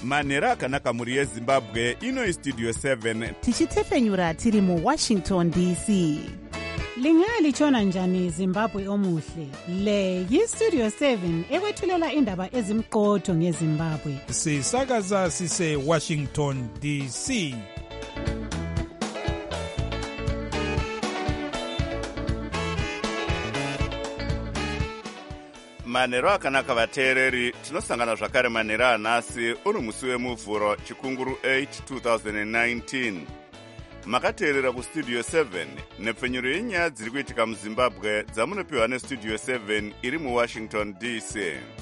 manhero akanaka mhuri yezimbabwe. Ino istudio 7 tichitefenyura tiri muwashington dc. Lingalitshona njani Zimbabwe omuhle? Le yistudio 7 ekwethulela indaba ezimqotho ngeZimbabwe. Sisakaza sise Washington DC. manhero akanaka vateereri, tinosangana zvakare manhero anhasi uri musi wemuvhuro chikunguru 8 2019. Makateerera kustudio 7 nepfenyuro yenyaya dziri kuitika muzimbabwe dzamunopiwa nestudio 7 iri muwashington dc.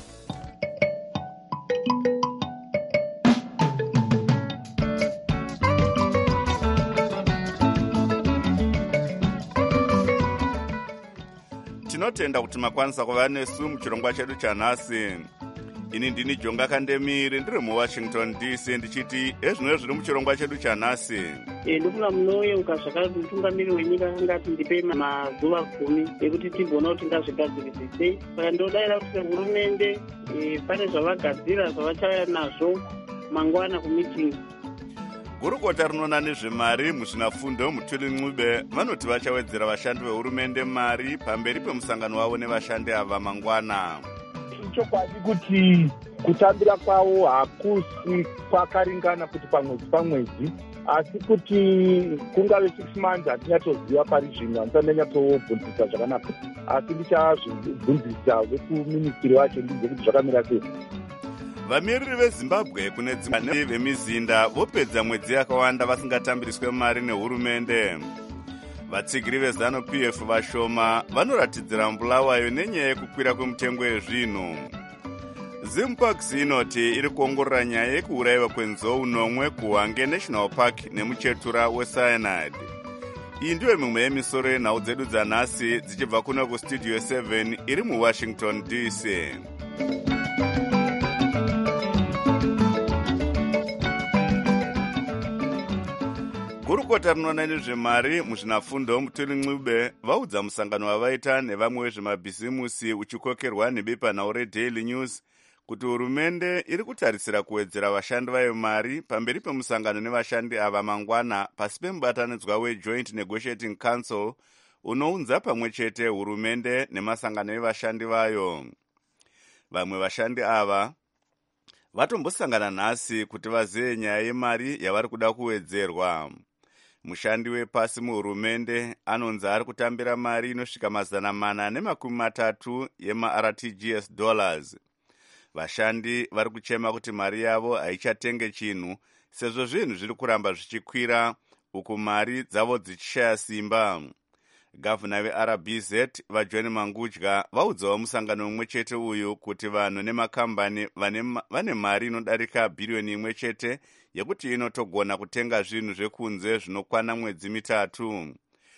Tinotenda kuti makwanisa kuva nesu muchirongwa chedu chanhasi. Ini ndini Jonga Kandemiri ndiri muwashington dc ndichiti ezvino zviri muchirongwa chedu chanhasi. Ndofuna munoyeuka zvakare mutungamiri wenyika angati ndipe mazuva 10 ekuti tibona kuti ngazvigadzirise sei. Saka ndodayira kuti hurumende pane zvavagadzira zvavachauya nazvo mangwana kumitingi. Gurukota rinoona nezvemari muzvinafundo Mutuli Ncube vanoti vachawedzera vashandi vehurumende mari pamberi pemusangano wavo nevashandi ava mangwana. Chokwadi kuti kutambira kwavo hakusi kwakaringana kuti pamwedzi asi kuti kungave 6 months hatinyatsoziva pari zvino handisandanyatsobvunzisa zvakanaka asi ndichazvibvunzisa vekuministiri wacho ndize kuti zvakamira sei. Vamiriri veZimbabwe kune dzimwe vemizinda vopedza mwedzi yakawanda vasingatambiriswe mari nehurumende. Vatsigiri veZANU-PF vashoma vanoratidzira mbulawayo nenyaya yekukwira kwemutengo yezvinhu. Zimparks inoti iri kuongorora nyaya yekuurayiwa kwenzou nomwe kuHwange National Park nemuchetura weCyanide. Iyi ndiyo mimwe yemisoro yenhau dzedu dzanhasi dzichibva kuno kustudio 7 iri muwashington dc. Gurukota rinoona nezvemari muzvinafundo Mutuli Ncube vaudza musangano wavaita nevamwe vezvemabhisimusi uchikokerwa nebepanhau reDaily News kuti hurumende iri kutarisira kuwedzera vashandi vayo mari pamberi pemusangano nevashandi ava mangwana pasi pemubatanidzwa weJoint Negotiating Council unounza pamwe chete hurumende nemasangano evashandi vayo. Vamwe vashandi ava vatombosangana nhasi kuti vazive nyaya yemari yavari kuda kuwedzerwa. Mushandi wepasi muhurumende anonzi ari kutambira mari inosvika $430 yemaRTGS dollars. Vashandi vari kuchema kuti mari yavo haichatenge chinhu sezvo zvinhu zviri kuramba zvichikwira uku mari dzavo dzichishaya simba. Gavhuna veRBZ vaJohn Mangudya vaudzawo musangano umwe chete uyu kuti vanhu nemakambani vane mari inodarika bhiriyoni imwe chete yekuti inotogona kutenga zvinhu zvekunze zvinokwana mwedzi 3.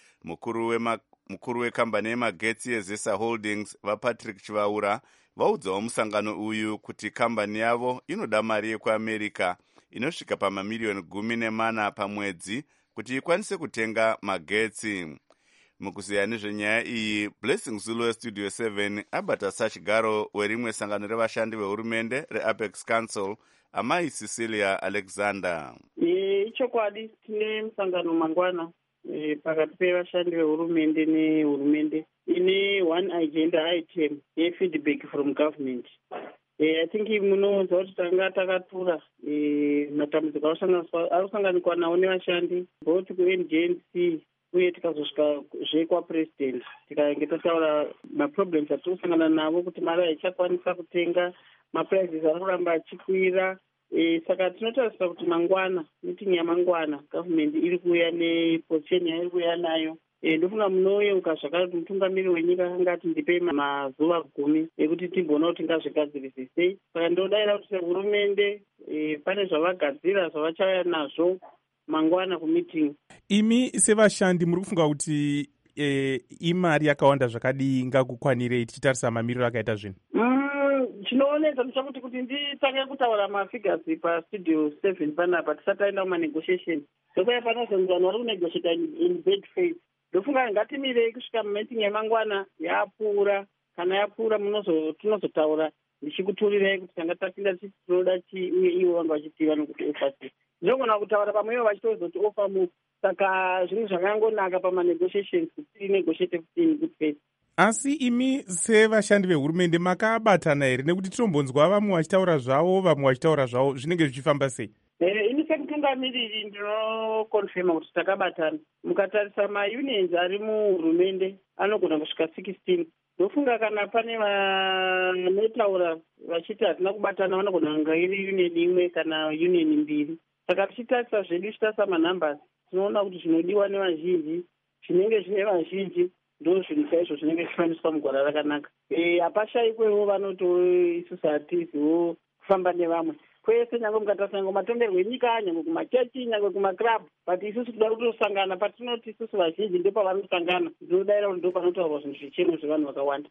Mukuru wekambani yemagetsi yeZesa Holdings vaPatrick Chivaura vaudzawo musangano uyu kuti kambani yavo inoda mari yekuAmerica inosvika pamamiliyoni 14 pamwedzi kuti ikwanise kutenga magetsi. Mukuziya nezvenyaya iyi, Blessing Zulu Studio 7 abata sachigaro werimwe sangano revashandi vehurumende reApex Council, Amai Cecilia Alexander. Ichokwadi tine musangano mangwana pakati pevashandi vehurumende nehurumende ine one agenda item yefeedback from government. I think munoudza kuti tanga takatura matambudziko akusanganikwa nawo nevashandi both kuNGNC uye tikazosvika zvekwapresident tikaenge totaura maproblems atinosangana navo kuti mari haichakwanisa kutenga, maprices arikuramba achikwira. Saka tinotarisira kuti mangwana, meeting yamangwana government iri kuuya neposition yairi kuuya nayo. Ndofuna munoyeuka zvakare kuti mutungamiri wenyika angati ndipe mazuva 10 ekuti timbona kuti ngazvigadzirise sei. Saka ndodayira kuti hurumende pane zvavagadzira zvavachauya nazvo mangwana kumitingi. Imi sevashandi muri kufunga kuti imari yakawanda zvakadii ngakukwanirei tichitarisa mamiriro akaita zvinhu? Chinoonedza ndechakuti kuti nditange kutaura mafigures pastudio 7 panapa tisataenda kumanegotiation. Ndokuya panozonzwana vari kunegotiata in bad faith. Ndofunga ngatimirei kusvika mumeeting yemangwana yapfuura. Kana yapfuura tinozotaura ndichikuturirai kuti tanga tapinda tichitoda chii uye ivo vanga vachitiva nokuti ofa sei. Ndinogona kutaura pamwe ivo vachitozoti ofa mu. Saka zvinhu zvakangonaka pamanegotiations kuti negotiate in good faith. Asi imi sevashandi vehurumende makabatana here, nekuti tinombonzwa vamwe vachitaura zvavo vamwe vachitaura zvavo, zvinenge zvichifamba sei? Ini semutungamiriri ndinokonfirma kuti takabatana. Mukatarisa maunions ari muhurumende anogona kusvika 16. Ndofunga kana pane vanotaura vachiti hatina kubatana vanogona kunga iri union imwe kana union mbiri. Saka tichitarisa zvedu tichitarisa manumbers tinoona kuti zvinodiwa nevazhinji zvinenge zvine vazhinji ndo zvinhu chaizvo zvinenge zvifaniswa mugwara rakanaka. Hapashayikwewo vanoto isusu hatiziwo kufamba nevamwe kwese, nyange mukatarisa nyange matongerwo enyika, nyange kumachechi, nyange kumaklabhu, but isusu toda kutosangana. Patinoti isusu vazhinji ndo pavanosangana, ndinodaira kuti ndo panotaurwa zvinhu zvicheno zvevanhu vakawanda.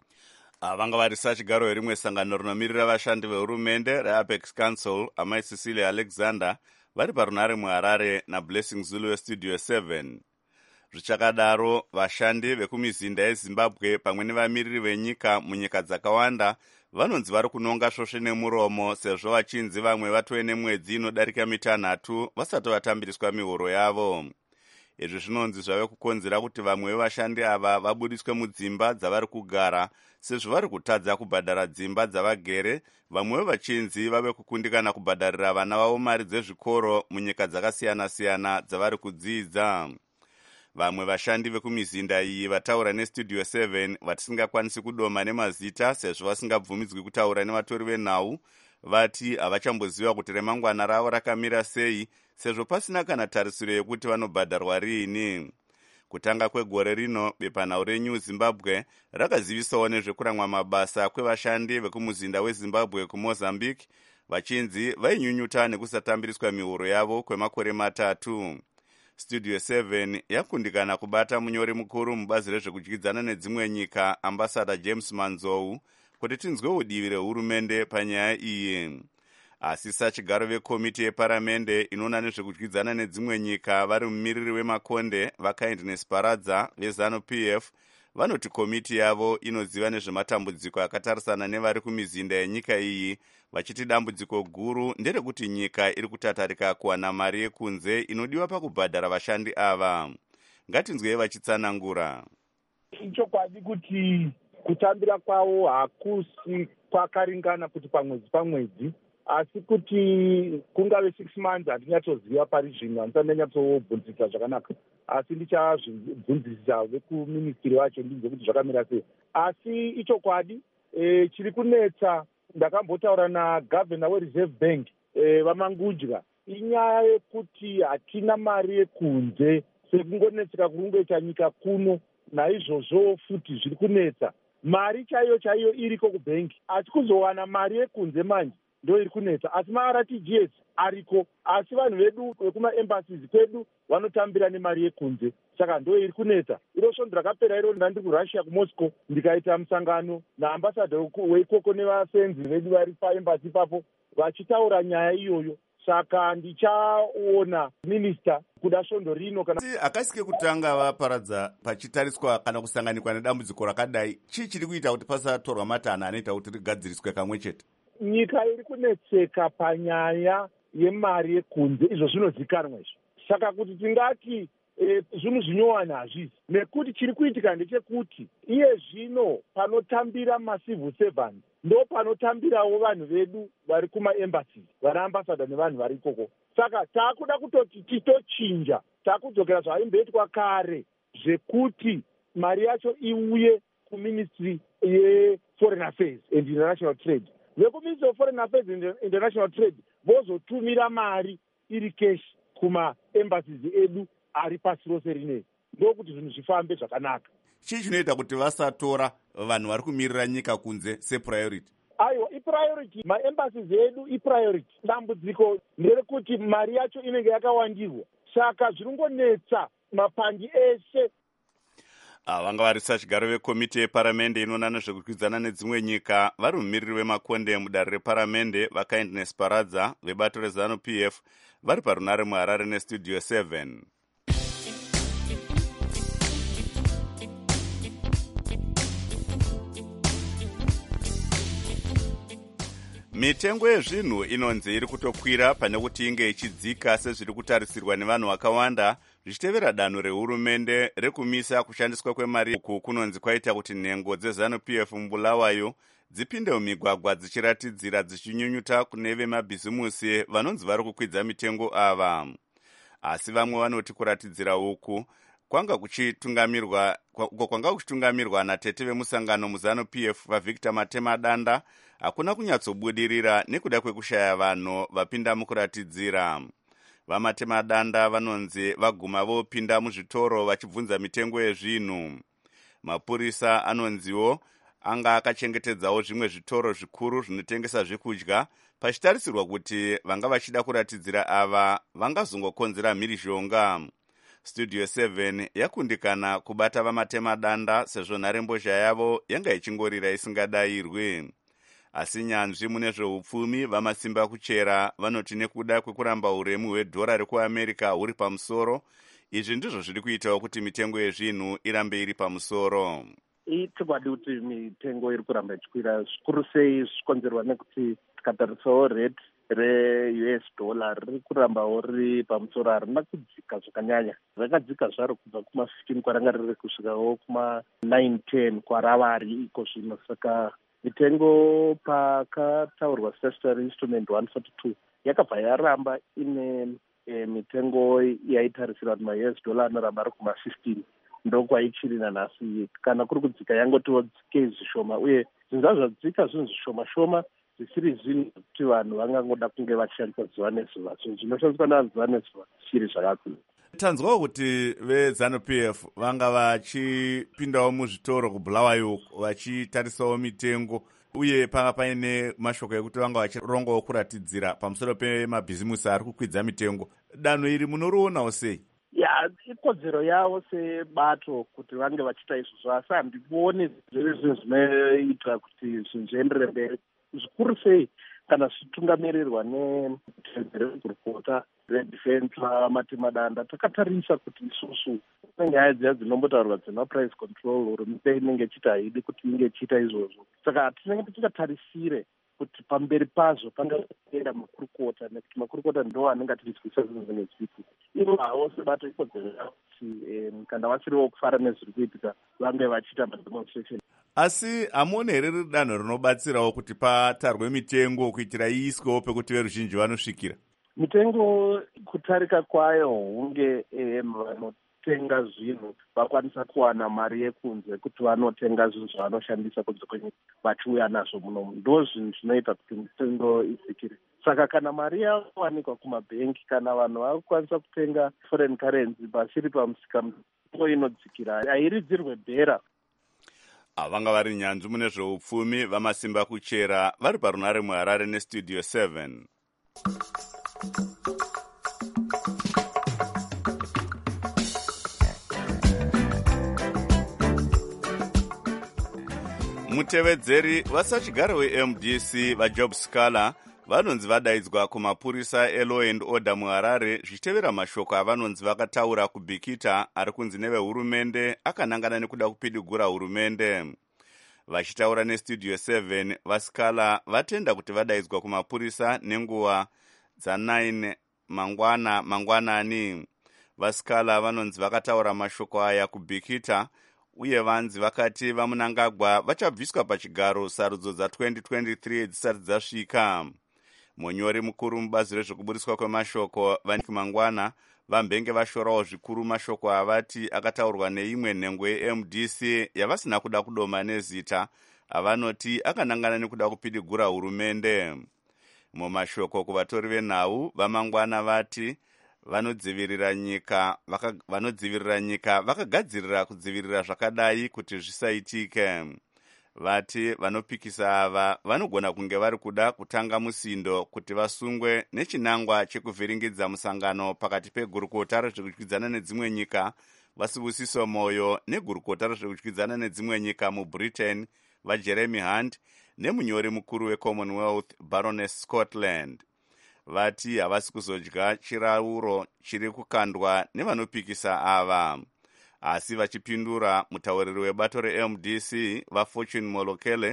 Vanga varisa chigaro yerimwe sangano rinomirira vashandi vehurumende reApex Council, amai Cecilia Alexander vari parunare muHarare naBlessing Zulu weStudio 7. Zvichakadaro, vashandi vekumizinda yeZimbabwe pamwe nevamiriri venyika munyika dzakawanda vanonzi vari kunonga svosve nemuromo sezvo vachinzi vamwe vatove nemwedzi inodarika mitanhatu vasati vatambiriswa mihoro yavo. Izvi zvinonzi zvave kukonzera kuti vamwe vevashandi ava vabudiswe mudzimba dzavari kugara sezvo vari kutadza kubhadhara dzimba dzavagere, vamwe vachinzi vave kukundikana kubhadharira vana vavo mari dzezvikoro munyika dzakasiyana-siyana dzavari kudzidza. Vamwe vashandi vekumizinda iyi vataura neStudio 7 vatisingakwanisi kudoma nemazita sezvo vasingabvumidzwi kutaura nevatori venhau, vati havachamboziva kuti remangwana ravo rakamira sei sezvo pasina kana tarisiro yekuti vanobhadharwa riini. Kutanga kwegore rino, bepanhau reNew Zimbabwe rakazivisawo nezvekuramwa mabasa kwevashandi vekumuzinda weZimbabwe kuMozambique, vachinzi vainyunyuta nekusatambiriswa mihoro yavo kwemakore 3. Studio 7 yakundikana kubata munyori mukuru mubazi rezvekudyidzana nedzimwe nyika, ambassador James Manzou, kuti tinzwe udivi rehurumende panyaya iyi. Asi sachigaro vekomiti yeparamende inoona nezvekudyidzana nedzimwe nyika vari mumiriri wemakonde vaKindness Paradza veZANU-PF vanoti komiti yavo inoziva nezvematambudziko akatarisana nevari kumizinda yenyika iyi, vachiti dambudziko guru nderekuti nyika iri kutatarika kuwana mari yekunze inodiwa pakubhadhara vashandi ava. Ngatinzwei vachitsanangura. Ichokwadi kuti kutambira kwavo hakusi kwakaringana kuti pamwedzi, asi kuti kungave 6 months handinyachoziva pari zvino, handisati nyatsobvunzisa zvakanaka, asi ndichazvibvunzisa vekuministiri wacho ndinze kuti zvakamira sei. Asi ichokwadi chiri kunetsa, ndakambotaura nagavhena weReserve Bank vamangudya, inyaya yekuti hatina mari yekunze sekungonetseka kurungoita nyika kuno. Naizvozvo futi zviri kunetsa, mari chaiyo iriko kubhengi, asi kuzowana mari yekunze manje ndo iri kunetsa. Asi maRTGS ariko, asi vanhu vedu vekumaembassies kwedu vanotambira nemari yekunze, saka ndo iri kunetsa. Iro svondo rakapera iro ndandiri kuRussia kuMoscow, ndikaita musangano naambassador weikoko nevasenzi vedu vari paembasi ipapo vachitaura nyaya iyoyo. Saka ndichaona minista kuda svondo rino. Kana akasike kutanga vaparadza pachitariswa kana kusanganikwa nedambudziko rakadai, chii chiri kuita kuti pasatorwa matanha anoita kuti rigadziriswe kamwe chete? Nyika iri kunetseka panyaya yemari yekunze, izvo zvinozikanwa izvo. Saka kuti tingati zvinhu zvinyowana hazvisi, nekuti chiri kuitika ndechekuti iye zvino panotambira macivil servants ndo panotambirawo vanhu vedu vari kumaembassies, vana ambassador nevanhu vari ikoko. Saka taakuda kutoti titochinja, taakudzokera zvaimboitwa kare zvekuti mari yacho iuye kuministry yeForeign Affairs and International Trade. Vekuministry of Foreign Affairs and International Trade vozotumira mari iri cash kumaembassies edu ari pasi rose rinei, ndokuti zvinhu zvifambe zvakanaka. Chii chinoita kuti vasatora vanhu vari kumirira nyika kunze sepriority? Aiwa, ipriority, maembassies edu ipriority. Dambudziko nderekuti mari yacho inenge yakawandirwa, saka zviringonetsa mapandi eshe. Vanga vari sachigaro vekomiti yeparamende inoona nezvekudyidzana nedzimwe nyika vari mumiriri wemakonde mudare reparamende vaKindness Paradza vebato reZANU-PF vari parunare muHarare neStudio 7. Mitengo yezvinhu inonzi iri kutokwira pane kuti inge ichidzika sezviri kutarisirwa nevanhu vakawanda zvichitevera danho rehurumende rekumisa kushandiswa kwemari uku kunonzi kwaita kuti nhengo dzeZANU-PF muBulawayo dzipinde mumigwagwa dzichiratidzira dzichinyunyuta kune vemabhizimusi vanonzi vari kukwidza mitengo ava. Asi vamwe vanoti kuratidzira uku kwanga kuchitungamirwa natete vemusangano muZANU-PF vaVictor Matemadanda hakuna kunyatsobudirira nekuda kwekushaya vanhu vapinda mukuratidzira. VaMatemadanda vanonzi vaguma vopinda muzvitoro vachibvunza mitengo yezvinhu. Mapurisa anonziwo anga akachengetedzawo zvimwe zvitoro zvikuru zvinotengesa zvekudya pachitarisirwa kuti vanga vachida kuratidzira ava vangazongokonzera mhirizhonga. Studio 7 yakundikana kubata vaMatemadanda sezvo nharembozha yavo yanga ichingorira isingadayirwi. Asi nyanzvi mune zveupfumi vamasimba kuchera vanoti nekuda kwekuramba uremu hwedhora rekuAmerica huri pamusoro, izvi ndizvo zviri kuitawo kuti mitengo yezvinhu irambe iri pamusoro. Chokwadi kuti mitengo iri kuramba ichikwira zvikuru sei zvichikonzerwa nekuti tikatarisawo rate re-US dollar riri kurambawo riri pamusoro, harina kudzika zvakanyanya. Rakadzika zvaro kubva kuma-15 kwaranga riri kusvikawo kuma-9-10 kwarava ari iko zvino. Saka mitengo pakataurwa statutory instrument 142 yakabva yaramba ine mitengo yaitarisirwa kuti ma-US dollar anoramba ari kuma-15 ndokwaichiri nanhasi. Kana kuri kudzika yangotiwo dzike zvishoma, uye zvinhu zvadzika zvinhu zvishoma shoma zvisiri zvinhu kuti vanhu vangangoda kunge vachishandisa zuva nezuva. Zvinhu zvinoshandiswa navanhu zuva nezuva zvichiri zvakakura. Tanzwawo kuti veZANU-PF vanga vachipindawo muzvitoro kuBulawayo vachitarisawo mitengo, uye panga paine mashoko ekuti vanga vachirongawo kuratidzira pamusoro pemabhizimusi ari kukwidza mitengo. Danho iri munorionawo sei? Ikodzero yavo sebato kuti vange vachiita izvozvo, asi handikuoni zviri zvinhu zvinoita kuti zvinhu zvienderere mberi. Zvikuru sei kana zvichitungamirirwa negurukota redefense vaMatemadanda, takatarisa kuti isusu nyaya dziya dzinombotaurwa dzemaprice control hurumende inenge ichiti haidi kuti inge ichiita izvozvo. Saka tinenge tichikatarisire kuti pamberi pazvo pangaenda makurukota, nekuti makurukota ndo anenge atirizwisa zvinhu zvinenge zvipi. Ivo havo sebato ikodzero yavo kuti kana vasiriwo kufara nezviri kuitika vange vachiita mademonstration. Asi hamuoni here riri danho rinobatsirawo kuti patarwe mitengo kuitira iiswewo pekuti veruzhinji vanosvikira? Mitengo kutarika kwayo hunge vanotenga zvinhu vakwanisa kuwana mari yekunze kuti vanotenga zvinhu zvavanoshandisa kunze kwenyika vachiuya nazvo munomu. Ndo zvinhu zvinoita kuti mitengo idzikire. Saka kana mari yawanikwa kumabhengi, kana vanhu vakukwanisa kutenga foreign currency vasiri pamusika, mitengo inodzikira, hairidzirwe bhera. Vanga vari nyanzvi mune zveupfumi vamasimba kuchera vari parunare muHarare neStudio 7. Mutevedzeri vasachigara weMDC vaJob Scala vanonzi vadaidzwa kumapurisa eLaw and Order muHarare zvichitevera mashoko avanonzi vakataura kubhikita ari kunzi nevehurumende akanangana nekuda kupidigura hurumende. Vachitaura neStudio 7, vaScala vatenda kuti vadaidzwa kumapurisa nenguva dza9 mangwanani. VaScala vanonzi vakataura mashoko aya kubhikita, uye vanzi vakati vaMunangagwa vachabviswa pachigaro sarudzo dza2023 dzisati dzasvika. Munyori mukuru mubazi rezvekuburiswa kwemashoko Vaniki Mangwana vambenge vashorawo zvikuru mashoko avati akataurwa neimwe nhengo yeMDC yavasina kuda kudoma nezita, avanoti akanangana nekuda kupidigura hurumende. Mumashoko kuvatori venhau vaMangwana vati vanodzivirira nyika vakagadzirira kudzivirira zvakadai kuti zvisaitike. Vati vanopikisa ava vanogona kunge vari kuda kutanga musindo kuti vasungwe nechinangwa chekuvhiringidza musangano pakati pegurukota rezvekudyidzana nedzimwe nyika vaSibusiso Moyo negurukota rezvekudyidzana nedzimwe nyika muBritain vaJeremy Hunt nemunyori mukuru weCommonwealth Baroness Scotland. Vati havasi kuzodya chirauro chiri kukandwa nevanopikisa ava. Asi vachipindura, mutauriri webato reMDC vaFortune Molokele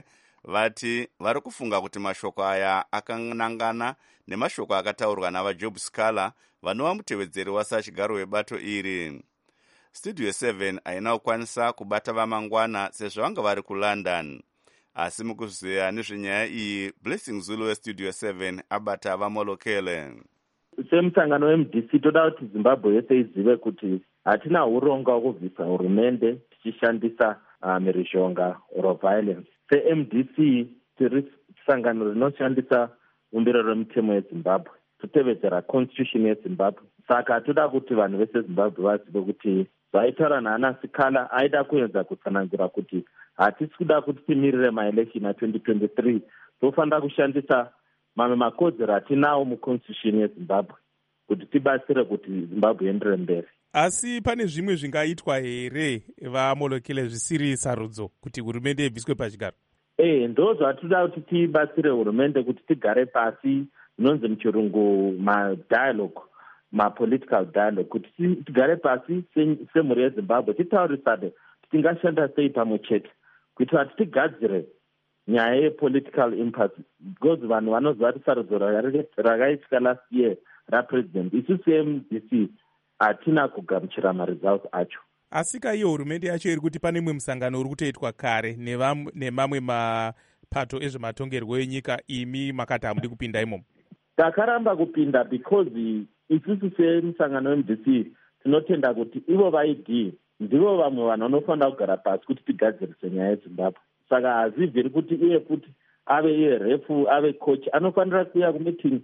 vati vari kufunga kuti mashoko aya akanangana nemashoko akataurwa navajob scaler vanova mutevedzeri wasachigaro webato iri. Studio 7 haina kukwanisa kubata vamangwana sezvo vanga vari kulondon, asi mukuziva nezvenyaya iyi Blessing Zulu westudio 7 abata vamolokele. Semusangano weMDC toda kuti Zimbabwe yese izive kuti hatina uronga hwekubvisa hurumende tichishandisa mhirizhonga or violence. SeMDC tiri sangano rinoshandisa umbiro remutemo yeZimbabwe, totevedzera constitution yeZimbabwe. Saka toda kuti vanhu vese Zimbabwe vazive kuti zvaitaura naAna Sikala aida kuedza kutsanangura kuti hatisi kuda kuti timirire maelection a2023, tofanira kushandisa mamwe makodzero atinawo muconstitution yeZimbabwe kuti tibatsire kuti Zimbabwe iendere mberi. Asi pane zvimwe zvingaitwa here vamolokele zvisiri sarudzo kuti hurumende ibviswe pachigaro? Ndo zvatoda kuti tibatsire hurumende kuti tigare pasi, inonzi muchirungu madialogue, mapolitical dialogue, kuti tigare pasi semhuri yeZimbabwe titaurisane kuti tingashanda sei pamwe chete kuitira kuti tigadzire nyaya yepolitical impasse, because vanhu vanoziva kuti sarudzo rakaitika last year rapresident, isu seMDC hatina kugamuchira maresults acho. Asika iyo hurumende yacho iri kuti pane mwe musangano uri kutoitwa kare nemamwe mapato ezvematongerwo enyika, imi makati hamudi kupinda imomo? Takaramba kupinda because isusu semusangano weMDC tinotenda kuti ivo vaid ndivo vamwe vanhu vanofanira kugara pasi kuti tigadzirise nyaya yeZimbabwe. Saka hazibviri kuti iye futi ave iye refu ave coach, anofanira kuuya kumeeting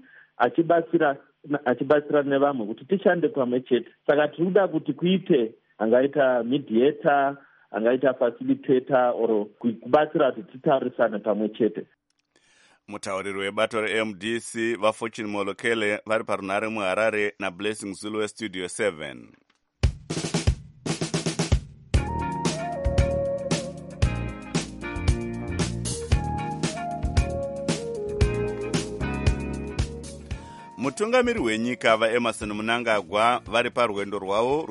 achibatsira nevamwe kuti tishande pamwe chete. Saka tiri kuda kuti kuite angaita mediator, angaita facilitator or kubatsira kuti titaurisane pamwe chete. Mutauriri webato reMDC vaFortune Molokele vari parunhare muHarare naBlessing Zulu westudio 7. Mutungamiri wenyika vaEmerson Mnangagwa vari parwendo rwavo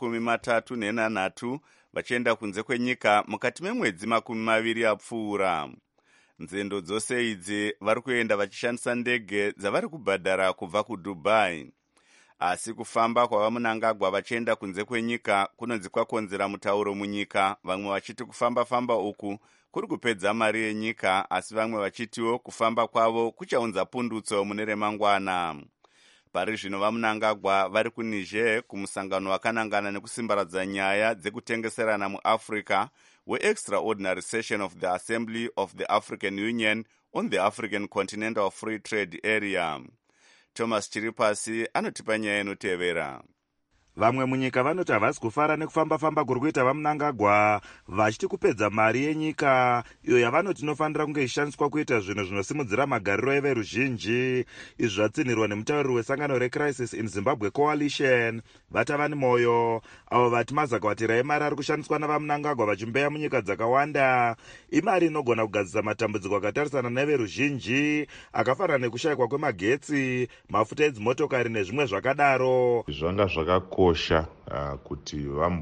rwechi38 vachienda kunze kwenyika mukati memwedzi 20 yapfuura. Nzendo dzose idzi vari kuenda vachishandisa ndege dzavari kubhadhara kubva kuDubai. Asi kufamba kwavaMnangagwa vachienda kunze kwenyika kunonzi kwakonzera mutauro munyika, vamwe vachiti kufamba uku kuri kupedza mari yenyika, asi vamwe vachitiwo kufamba kwavo kuchaunza pundutso mune remangwana. Pari zvino vaMnangagwa vari kuNiger kumusangano wakanangana nekusimbaradza nyaya dzekutengeserana muAfrica we-Extraordinary Session of the Assembly of the African Union on the African Continental Free Trade Area. Thomas Chiripasi anotipa nyaya inotevera. Vamwe munyika vanoti havasi kufara nekufamba kuri kuita vaMnangagwa, vachiti kupedza mari yenyika iyo yavanoti inofanira kunge ishandiswa kuita zvinhu zvinosimudzira magariro everuzhinji. Izvi zvatsinirwa nemutauriri wesangano reCrisis in Zimbabwe Coalition Vatavani Moyo, avo vati mazakwatira emari ari kushandiswa navaMnangagwa vachimbeya munyika dzakawanda imari inogona kugadzisa matambudziko akatarisana neveruzhinji akafanana nekushayikwa kwemagetsi, mafuta edzimotokari nezvimwe zvakadaro. Zvanga zvakakosha kuti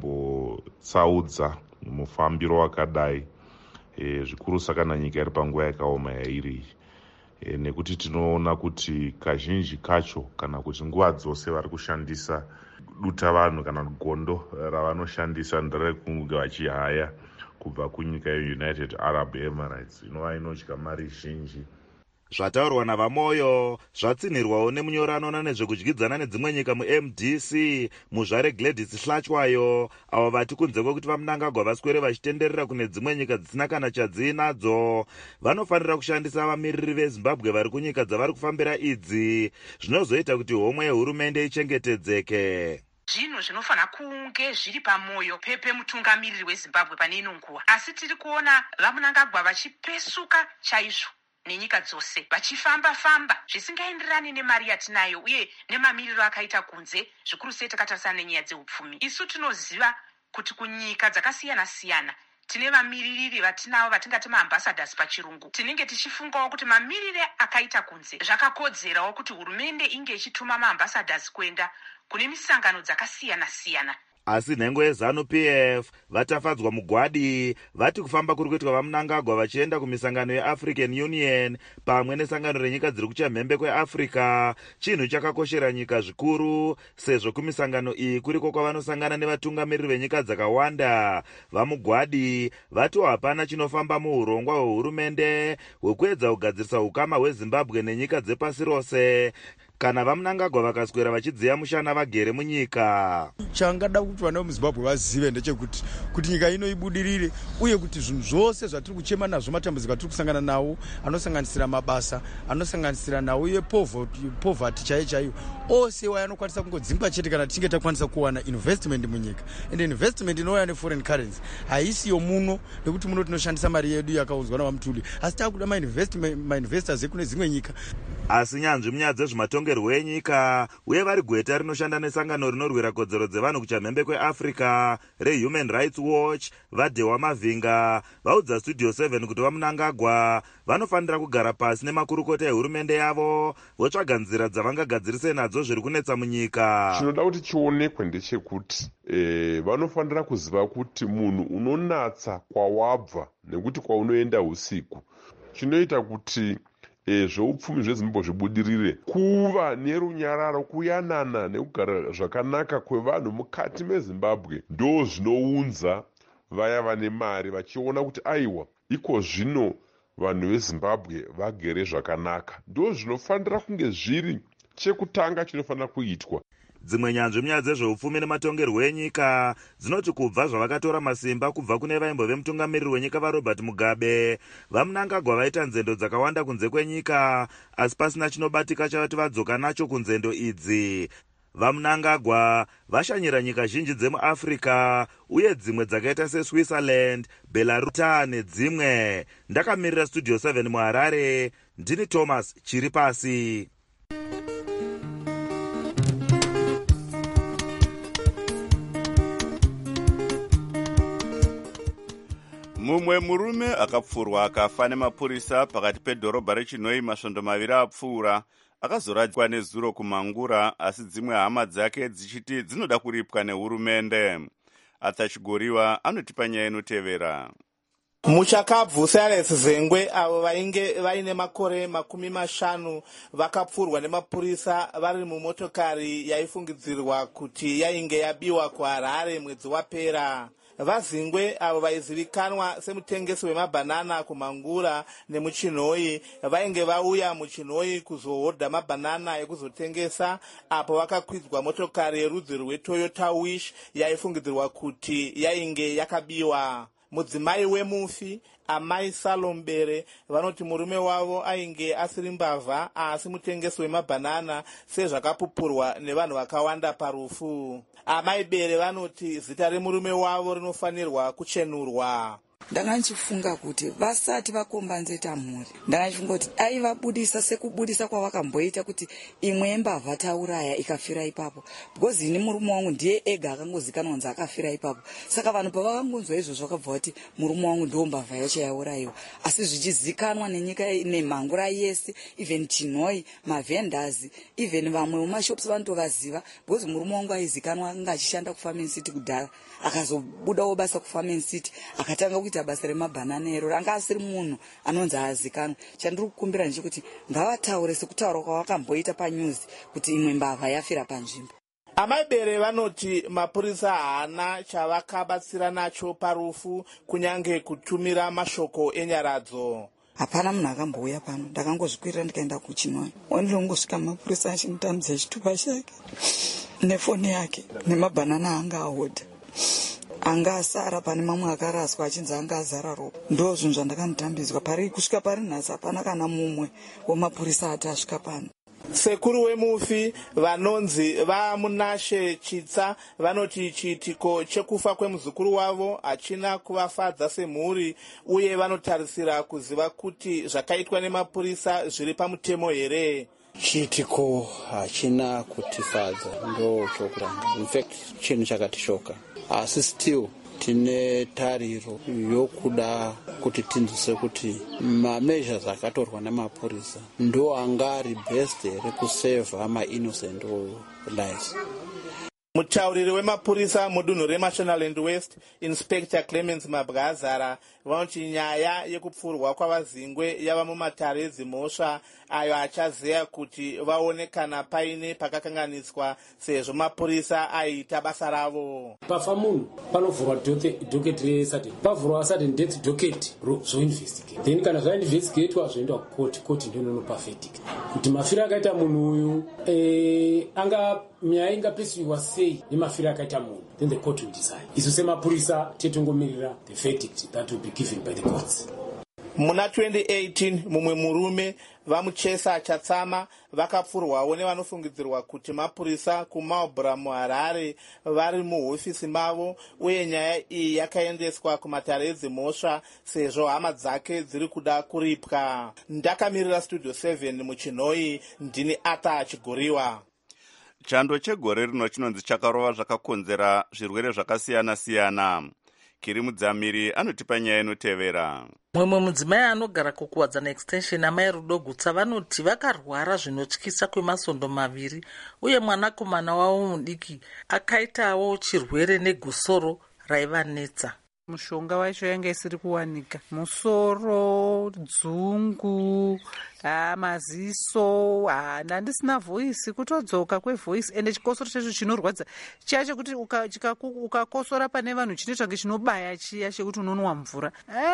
vambotsaudza mufambiro wakadai, zvikuru sakana nyika iri panguva yakaoma yairi, nekuti tinoona kuti kazhinji kacho kana kuti nguva dzose vari kushandisa duta vanhu kana gondo ravanoshandisa nderekunge vachihaya kubva kunyika yeUnited Arab Emirates inova inotya mari zhinji. Zvataurwa navaMoyo zvatsinirwawo nemunyoranona nezvekudyidzana nedzimwe nyika muMDC muzvare Gladys Hlachwayo, avo vati kunze kwekuti vaMnangagwa vaswere vachitenderera kune dzimwe nyika dzisina kana chadzinadzo, vanofanira kushandisa vamiriri veZimbabwe vari kunyika dzavari kufambira idzi, zvinozoita kuti homwe yehurumende ichengetedzeke. Zvinhu zvinofanira kunge zviri pamoyo pepe mutungamiriri weZimbabwe pane ino nguva, asi tiri kuona vaMnangagwa vachipesuka chaizvo nenyika dzose vachifamba zvisingaenderani nemari yatinayo uye nemamiriro akaita kunze, zvikuru sei takatarisana nenyaya dzeupfumi. Isu tinoziva kuti kunyika dzakasiyana siyana tine vamiririri vatinavo vatingati maambassadors pachirungu. Tinenge tichifungawo kuti mamirire akaita kunze zvakakodzerawo kuti hurumende inge ichituma maambassadors kuenda kune misangano dzakasiyana siyana. asi nhengo yeZANU-PF vatafadzwa mugwadi vati kufamba kuri kuitwa vaMnangagwa vachienda kumisangano yeAfrican Union pamwe nesangano renyika dziri kuchamhembe kweAfrica chinhu chakakoshera nyika zvikuru, sezvo kumisangano iyi kuriko kwavanosangana nevatungamiriri venyika dzakawanda. Vamugwadi vati hapana chinofamba muurongwa hwehurumende hwekuedza kugadzirisa ukama hweZimbabwe nenyika dzepasi rose kana vaMnangagwa vakaswera vachidziya mushana vagere munyika. Changada kuti vana vemuZimbabwe vazive ndechekuti nyika ino ibudirire, uye kuti zvinhu zvose zvatiri kuchema nazvo, matambudziko atiri kusangana nawo anosanganisira mabasa, anosanganisira nawo iye poverty chaiyo ose waya anokwanisa kungodzingwa chete kana tichinge takwanisa kuwana investment munyika. And investment inouya neforeign currency haisiyo muno, nekuti muno tinoshandisa mari yedu yakaudzwa navamutuli, asi takuda mainvestors ekune dzimwe nyika. Asi nyanzvi munyaya dzezvematongerwo enyika uye vari gweta rinoshanda nesangano rinorwira kodzero dzevanhu kuchamhembe kweAfrica reHuman Rights Watch vaDewa Mavinga vaudza Studio 7 kuti vaMnangagwa vanofanira kugara pasi nemakurukota ehurumende yavo votsvaga nzira dzavangagadzirise nadzo zviri kunetsa munyika. Chinoda kuti chionekwe ndechekuti vanofanira kuziva kuti munhu unonatsa kwawabva nekuti kwaunoenda usiku. Chinoita kuti zveupfumi zveZimbabwe zvibudirire, kuva nerunyararo, kuyanana nekugara zvakanaka kwevanhu mukati meZimbabwe ndo zvinounza vaya vane mari vachiona kuti aiwa iko zvino vanhu veZimbabwe vagere zvakanaka. Ndo zvinofanira kunge zviri chekutanga chinofanira kuitwa. Dzimwe nyanzvi munyaya dzezveupfumi nematongerwo enyika dzinoti kubva zvavakatora masimba kubva kune vaimbove mutungamiriri wenyika vaRobert Mugabe, vaMnangagwa vaita nzendo dzakawanda kunze kwenyika, asi pasina chinobatika chavati vadzoka nacho kunzendo idzi. VaMnangagwa vashanyira nyika zhinji dzemuAfrica uye dzimwe dzakaita seSwitzerland, Belarus nedzimwe. Ndakamirira Studio 7 muHarare, ndini Thomas Chiripasi. Mumwe murume akapfurwa akafa nemapurisa pakati pedhorobha reChinoi masvondo maviri apfuura akazoradzikwa nezuro kuMangura, asi dzimwe hama dzake dzichiti dzinoda kuripwa nehurumende. Athachigoriwa anotipa nyaya inotevera. Muchakabvu Cyrus Zengwe avo vainge vaine makore 50 vakapfurwa nemapurisa vari mumotokari yaifungidzirwa kuti yainge yabiwa kuHarare mwedzi wapera. VaZingwe avo vaizivikanwa semutengesi wemabhanana kuMangura nemuChinoi vainge vauya muChinoi kuzohodha mabhanana ekuzotengesa, apo vakakwidzwa motokari yerudzi rweToyota Wish yaifungidzirwa kuti yainge yakabiwa. Mudzimai wemufi Amai Salombere vanoti murume wavo ainge asiri mbavha asi mutengesi wemabhanana sezvakapupurwa nevanhu vakawanda parufu. Amai Bere vanoti zita remurume wavo rinofanirwa kuchenurwa. Ndanga ndichifunga kuti vasati vakombanzeta mhuri, ndanga ndichifunga kuti aivabudisa sekubudisa kwavakamboita kuti imwe yembavha tauraya ikafira ipapo, because ini murume wangu ndiye ega akangozikanwa kunzi akafira ipapo. Saka vanhu pavakangonzwa izvozvo vakabva kuti murume wangu ndiwo mbavha yacho yaurayiwa, asi zvichizikanwa nenyika nemhangura yese, even Chinoi, mavhendazi, even vamwe mumashops vanotovaziva, because murume wangu aizikanwa anga achishanda kuFarming City kudhara, akazobudawo basa kuFarming City akatanga kuita basa remabhanana ero, anga asiri munhu anonzi azikanwa. Chandiri kukumbira ndechekuti ngavataure sekutaura kwavakamboita panews kuti imwe mbavha yafira panzvimbo. Amai Bere vanoti mapurisa haana chavakabatsira nacho parufu kunyange kutumira mashoko enyaradzo. Hapana munhu akambouya pano, ndakangozvikwirira ndikaenda kuChinoi. Wandilongosvika mapurisa achinitambudza chitupa chake nefoni yake nemabhanana anga ahodha. Anga asara pane mamwe akaraswa achinzi anga azara ropa. Ndo zvinhu zvandakanditambidzwa pari kusvika pari nhasi hapana kana mumwe wemapurisa ati asvika pano. Sekuru wemufi vanonzi vaMunashe Chitsa vanoti chiitiko chekufa kwemuzukuru wavo hachina kuvafadza semhuri, uye vanotarisira kuziva kuti zvakaitwa nemapurisa zviri pamutemo here. Chiitiko hachina kutifadza, ndo chokuramba. In fact, chinhu chakatishoka. Asi still tine tariro yokuda kuti tinzise kuti mameasures akatorwa nemapurisa ndo anga ari best here kuseva ma innocent lives. mutauriri wemapurisa mudunhu remashonaland west inspector clemens mabwazara vanoti nyaya yekupfurwa kwavazingwe yava mumatare edzimhosva ayo achazeya kuti vaone kana paine pakakanganiswa sezvo mapurisa aiita basa ravo. pafa munhu panovhurwa docket resaturday, pavhurwa sudden death docket zvoinvestigate, then kana zvainvestigatwa zvoenda kukoti ndononopa verdict kuti mafiro akaita munhu uyu anga nyaya ingapesiwa sei nemafiro akaita munhu, then the court will decide. Isu semapurisa tetongomirira the verdict that will be given by the courts. Muna 2018 mumwe murume vamuchesa achatsama vakapfurwawo nevanofungidzirwa kuti mapurisa kuMarlborough muHarare vari muhofisi mavo, uye nyaya iyi yakaendeswa kumatare edzimhosva sezvo hama dzake dziri kuda kuripwa. Ndakamirira Studio 7 muChinoi, ndini Ata Chigoriwa. Chando chegore rino chinonzi chakarova zvakakonzera zvirwere zvakasiyana-siyana. Kiri Mudzamiri anotipa nyaya inotevera. Mumwe mudzimai anogara kukuwadzana extension amai Rudo Gutsa vanoti vakarwara zvinotyisa kwemasondo maviri, uye mwanakomana wavo mudiki akaitawo chirwere negosoro raivanetsa. Mushonga wacho yanga isiri kuwanika. Musoro, dzungu, maziso, handisina voice, kutodzoka kwevoice, ende chikosoro chacho chinorwadza chacho kuti ukakosora pane vanhu chinoita kunge chinobaya chiya chekuti unonwa mvura.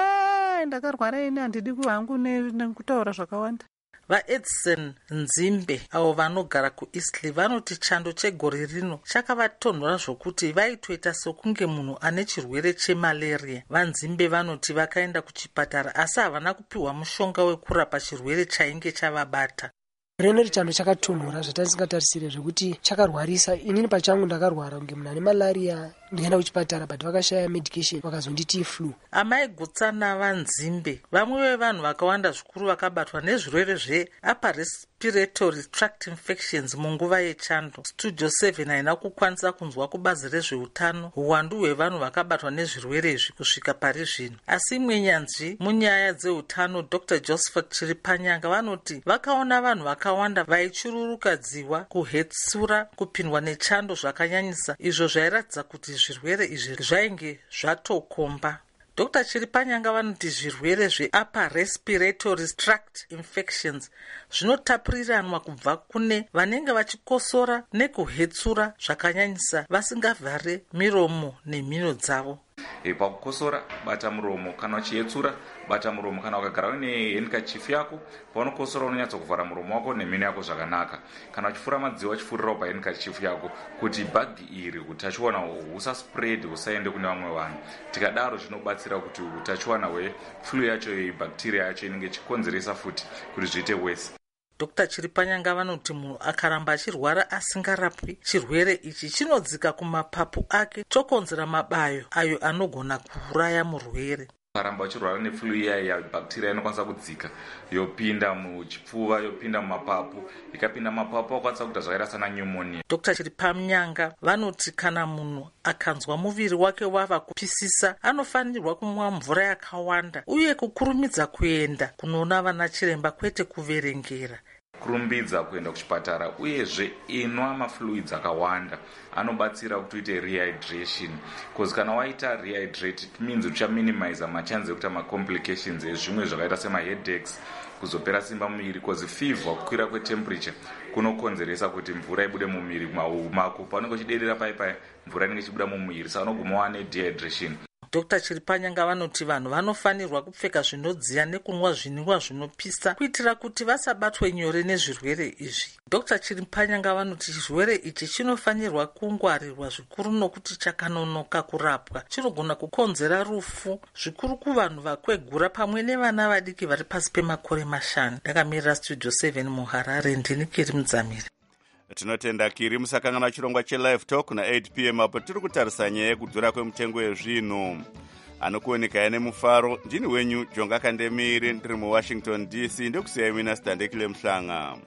Ndakarwara ini handidi kuhangu nekutaura zvakawanda. VaEdson Nzimbe avo vanogara kuEastleigh vanoti chando chegore rino chakavatonhora zvokuti vaitoita sokunge munhu ane chirwere chemalaria. VaNzimbe vanoti vakaenda kuchipatara asi havana kupiwa mushonga wekurapa chirwere chainge chavabata. Reneri chando chakatonhora zvatandisingatarisire zvekuti chakarwarisa. Inini pachangu ndakarwara kunge munhu ane malaria, ndikaenda kuchipatara but vakashaya medication vakazonditi flu. Amai Gutsa naVanzimbe vamwe vevanhu vakawanda zvikuru vakabatwa nezvirwere zveupper respiratory tract infections munguva yechando. Studio 7 haina kukwanisa kunzwa kubazi rezveutano uwandu hwevanhu vakabatwa nezvirwere izvi kusvika pari zvino, asi imwe nyanzvi munyaya dzeutano Dr. Josephat Chiripanyanga vanoti vakaona vanhu vakawanda vaichururukadziwa, kuhetsura, kupindwa nechando zvakanyanyisa, izvo zvairatidza kuti zvirwere izvi zvainge zvatokomba. Dr. Chiripanyanga vanoti zvirwere zveupper respiratory tract infections zvinotapuriranwa kubva kune vanenge vachikosora nekuhetsura zvakanyanyisa vasingavhare miromo nemhino dzavo. Pakukosora bata muromo, kana uchihetsura bata muromo, kana ukagara une handkerchief yako paunokosora unonyatsa kuvhara muromo wako nemhino yako zvakanaka. Kana uchifura madziwa uchifurirawo pahandkerchief yako kuti bhagi iri utachiwana husaspread, husaende kune vamwe vanhu. Tikadaro zvinobatsira kuti utachiwana hweflu yacho, bacteria yacho inenge ichikonzeresa futi kuti zviite worse. Dr. Chiripanyanga vanoti munhu akaramba achirwara asingarapwi, chirwere ichi chinodzika kumapapu ake chokonzera mabayo ayo anogona kuuraya murwere. Ukaramba uchirwara neflu iya bacteria inokwanisa kudzika yopinda muchipfuva, yopinda mumapapu, ikapinda mumapapu akwanisa kuita zvakaita sana pneumonia. Dr. Chiripanyanga vanoti kana munhu akanzwa muviri wake wava kupisisa anofanirwa kumwa mvura yakawanda uye kukurumidza kuenda kunoona vana chiremba kwete kuverengera. Kurumbidza kuenda kuchipatara uyezve inwa mafluids akawanda anobatsira kuti uite rehydration, because kana waita rehydrate it means uchaminimize machance ekuita macomplications ezvimwe zvakaita semaheadaches, kuzopera simba mumiri, because fever, kukwira kwetemperature kunokonzeresa kuti mvura ibude mumiri mako, paunenge uchidedera paipai mvura inenge ichibuda mumiri, saka unoguma wane dehydration. Dr. Chiripanyanga vanoti vanhu vanofanirwa kupfeka zvinodziya nekunwa zvinwiwa zvinopisa kuitira kuti vasabatwe nyore nezvirwere izvi. Dr. Chiripanyanga vanoti chirwere ichi chinofanirwa kungwarirwa zvikuru nokuti chakanonoka kurapwa, chinogona kukonzera rufu zvikuru kuvanhu vakwegura pamwe nevana vadiki vari pasi pemakore 5. Ndakamirira Studio 7 muHarare, ndini Kiri Mudzamiri. Tinotenda Kiri musakangana chirongwa chelive talk na 8 p.m. apo tiri kutarisa nyaya yekudhura kwemitengo yezvinhu. Anokuoneka ine mufaro, ndini wenyu Jonga Kandemiri, ndiri muWashington DC, ndokusiyai mina Standekile Mhlanga.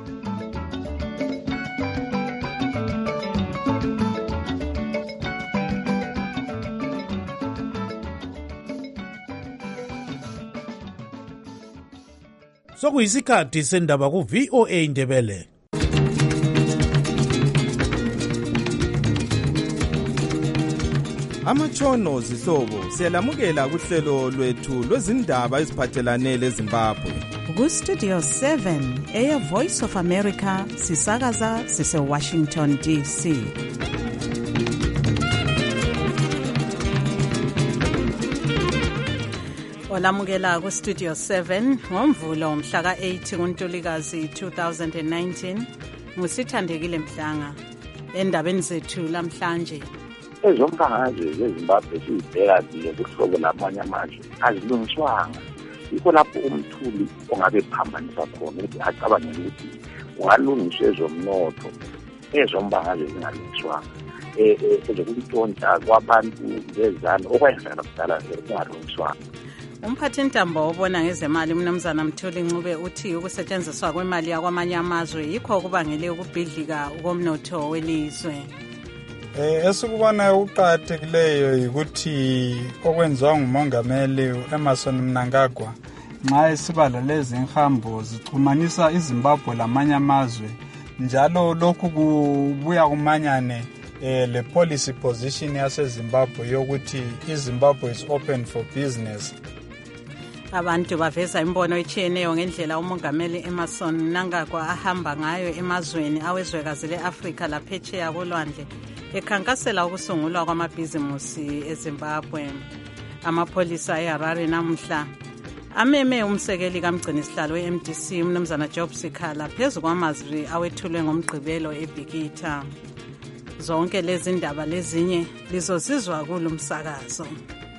Sokuyisikhathi sendaba ku VOA Ndebele. amatshono zihlobo siyalamukela kuhlelo lwethu lwezindaba eziphathelane leZimbabwe. Ku-Studio 7 Air Voice of America sisakaza sise-Washington DC. Olamukela ku-Studio 7 ngomvulo mhla ka-8 kuNtulikazi 2019 ngusithandekile Mhlanga. Endabeni zethu lamhlanje, ezomphakathi zeZimbabwe sizibheka zile kuhlobo lamanye amazwe azilungiswanga. Yikho lapho umthuli ongabe phambanisa khona ukuthi acabangele ukuthi ungalungiswa ezomnotho, ezombangazwe zingalungiswanga. Ezokuntshontsha kwabantu bezana okwenzakala kudala kungalungiswanga. Umphathintambo obona ngezemali uMnumzana Mthuli Ncube uthi ukusetshenziswa kwemali yakwamanye amazwe yikho okubangele ukubhidlika komnotho welizwe. Esikubona ukuqhakathekileyo yikuthi okwenziwa ngumongameli Emmerson Mnangagwa nxa esibala lezi nhambo zixhumanisa iZimbabwe lamanye amazwe, njalo lokhu kubuya kumanyane le policy position yaseZimbabwe yokuthi iZimbabwe is open for business. Abantu baveza imbono etshiyeneyo ngendlela umongameli Emmerson Mnangagwa ahamba ngayo emazweni awezwekazi le-Afrika laphetsheya kolwandle ekhankasela ukusungulwa kwamabhizimusi eZimbabwe. Amapholisa eHarare namuhla ameme umsekeli kamgcinisihlalo we-MDC uMnumzana Job Sikhala phezu kwamazwi awethulwe ngomgqibelo eBhikitha. Zonke lezi ndaba lezinye lizozizwa kulo msakazo.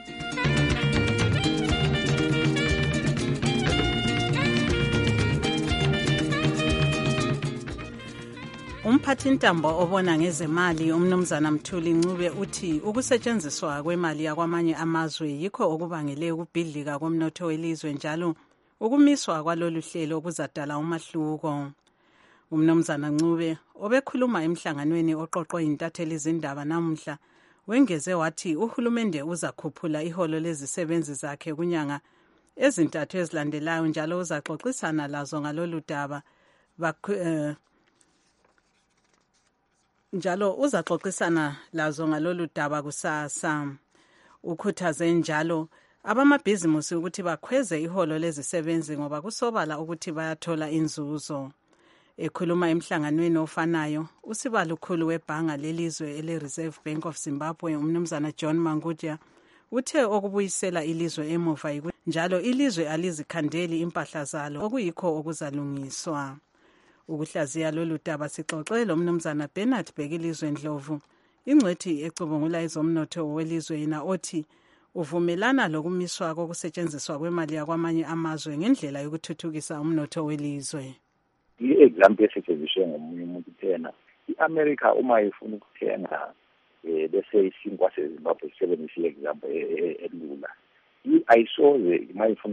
Umphathintambo obona ngezemali uMnumzana Mthuli Ncube uthi ukusetshenziswa kwemali yakwamanye amazwe yikho okubangele ukubhidlika komnotho welizwe, njalo ukumiswa kwalolu hlelo kuzadala umahluko. uMnumzana Ncube obekhuluma emhlanganweni oqoqwe yintatheli izindaba namuhla wengeze wathi uhulumende uzakhuphula iholo lezisebenzi zakhe kunyanga ezintathu ezilandelayo, njalo uzaxoxisana lazo ngalolu daba kusasa. Ukhuthaze njalo abamabhizimusi ukuthi bakhweze iholo lezisebenzi ngoba kusobala ukuthi bayathola inzuzo. Ekhuluma emhlanganweni ofanayo, usibalukhulu webhanga lelizwe ele-Reserve Bank of Zimbabwe uMnumzana John Mangudya uthe okubuyisela ilizwe emuva njalo ilizwe alizikhandeli impahla zalo okuyikho okuzalungiswa. Ukuhlaziya lolu daba sixoxe loMnumzana Bernard Bhekilizwe Ndlovu, ingcwethi ecubungula ezomnotho welizwe, yena othi uvumelana lokumiswa kokusetshenziswa kwemali yakwamanye amazwe ngendlela yokuthuthukisa umnotho welizwe. I-example esetshenziswe ngomunye umuntu thena, i-America uma ifuna ukuthenga bese isinkwa seZimbabwe sisebenzisa i-example elula. Ayisoze uma ifuna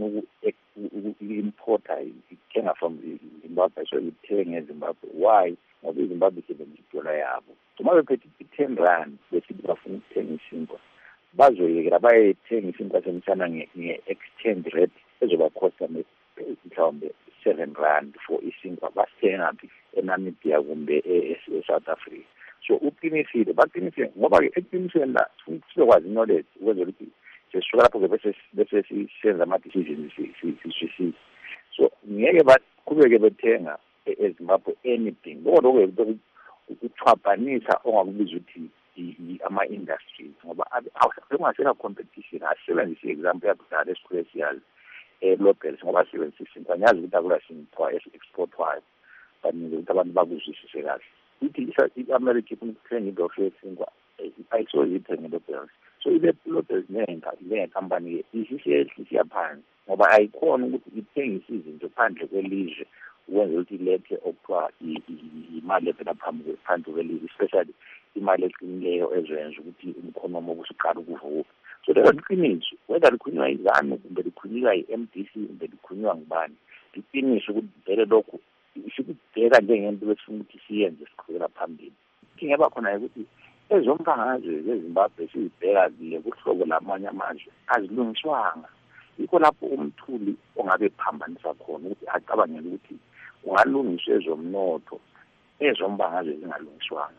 uku-importa ithenga from Zimbabwe, so ithenge eZimbabwe. Why? Ngoba iZimbabwe isebenzisa idola yabo. Uma bephethe i-R10 besithi bafuna ukuthenga isinkwa, bazoyekela bayethenga isinkwa semishana nge-exchange rate ezobakhosta mhlawumbe R7 for isinkwa basithenga eNamibia kumbe eSouth Africa. So uqinisile, baqinisile ngoba-ke eqinisweni la sizokwazi knowledge ukwenza ukuthi sesisuka lapho-ke bese sisenza ama-decisions siswisise. So ngeke baqhubeke bethenga eZimbabwe anything. Lokho ukuchwabanisa ongakubiza ukuthi ama-industries ngoba akungasela competition. Asebenzise i-example yakudala esikhule siyazi locals ngoba asebenzise isinkwa. Ngiyazi ukuthi akula sinkwa esi-exportwayo, baningi ukuthi abantu bakuzwisise kahle. Ithi i-America ifuna ukuthenga indofo yesinkwa, ayisoze ithenge locals. So ile-locals njengenkampani isihlisiya phansi ngoba ayikhona ukuthi ithengise izinto phandle kwelizwe ukwenza ukuthi ilethe okuthiwa imali evela phandle kwelizwe, especially imali eqinileyo ezoyenza ukuthi umkhonomo kusiqala ukuvuka. So lelo liqiniso, whether likhulunywa izanu kumbe likhulunywa i-MDC kumbe likhulunywa ngubani, liqiniso ukuthi vele lokhu sikubheka njengento besifuna ukuthi siyenze siqhubekela phambili. Inkinga eba khona ukuthi ezomphakathi zeZimbabwe sizibheka zile kuhlobo lamanye amazwe azilungiswanga. Yikho lapho umthuli ongabe phambanisa khona ukuthi acabangele ukuthi ungalungiswa ezomnotho, ezombangazwe zingalungiswanga.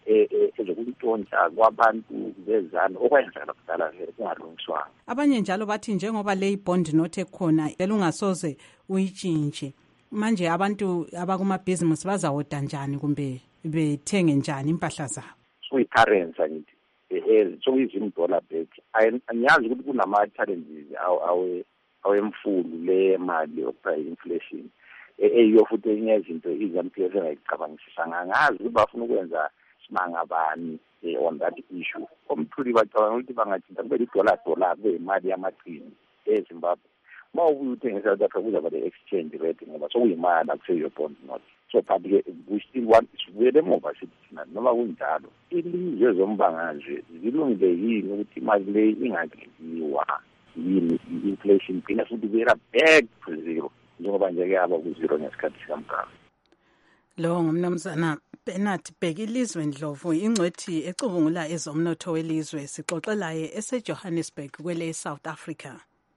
ezokuntshontsha kwabantu bezana okwenzakala kudala kungalungiswanga. Abanye njalo bathi njengoba le bond note ekhona elungasoze uyitshintshe, manje abantu abakumabhizinisi bazawoda njani kumbe bethenge njani impahla zabo? Kuyicurrency ngithi $1 back. Angiyazi ukuthi kunama-challenges awemfundo le mali inflation eyiyo futhi enye izinto iZANU-PF engayicabangisisanga. Angazi ukuthi bafuna ukwenza simanga bani on that issue. Omthuli bacabanga ukuthi bangathinta kube $1 kube imali yamaqini eZimbabwe. Uma ubuye uthengisa South Africa kuzaba le-exchange rate ngoba sokuyimali akuseyo bond note. So but-ke we still want sibuyele emuva sithi thina noma kunjalo ilizwe zombangazwe zilungile yini ukuthi imali le ingadliwa yini i-inflation iphinde futhi ibuyela back to zero njengoba nje-ke yaba ku-zero ngesikhathi sikamgaba. Lo ngumnumzana Bernard Bheki Ndlovu, ingcwethi ecubungula ezomnotho welizwe, sixoxelaye eseJohannesburg kwele South Africa.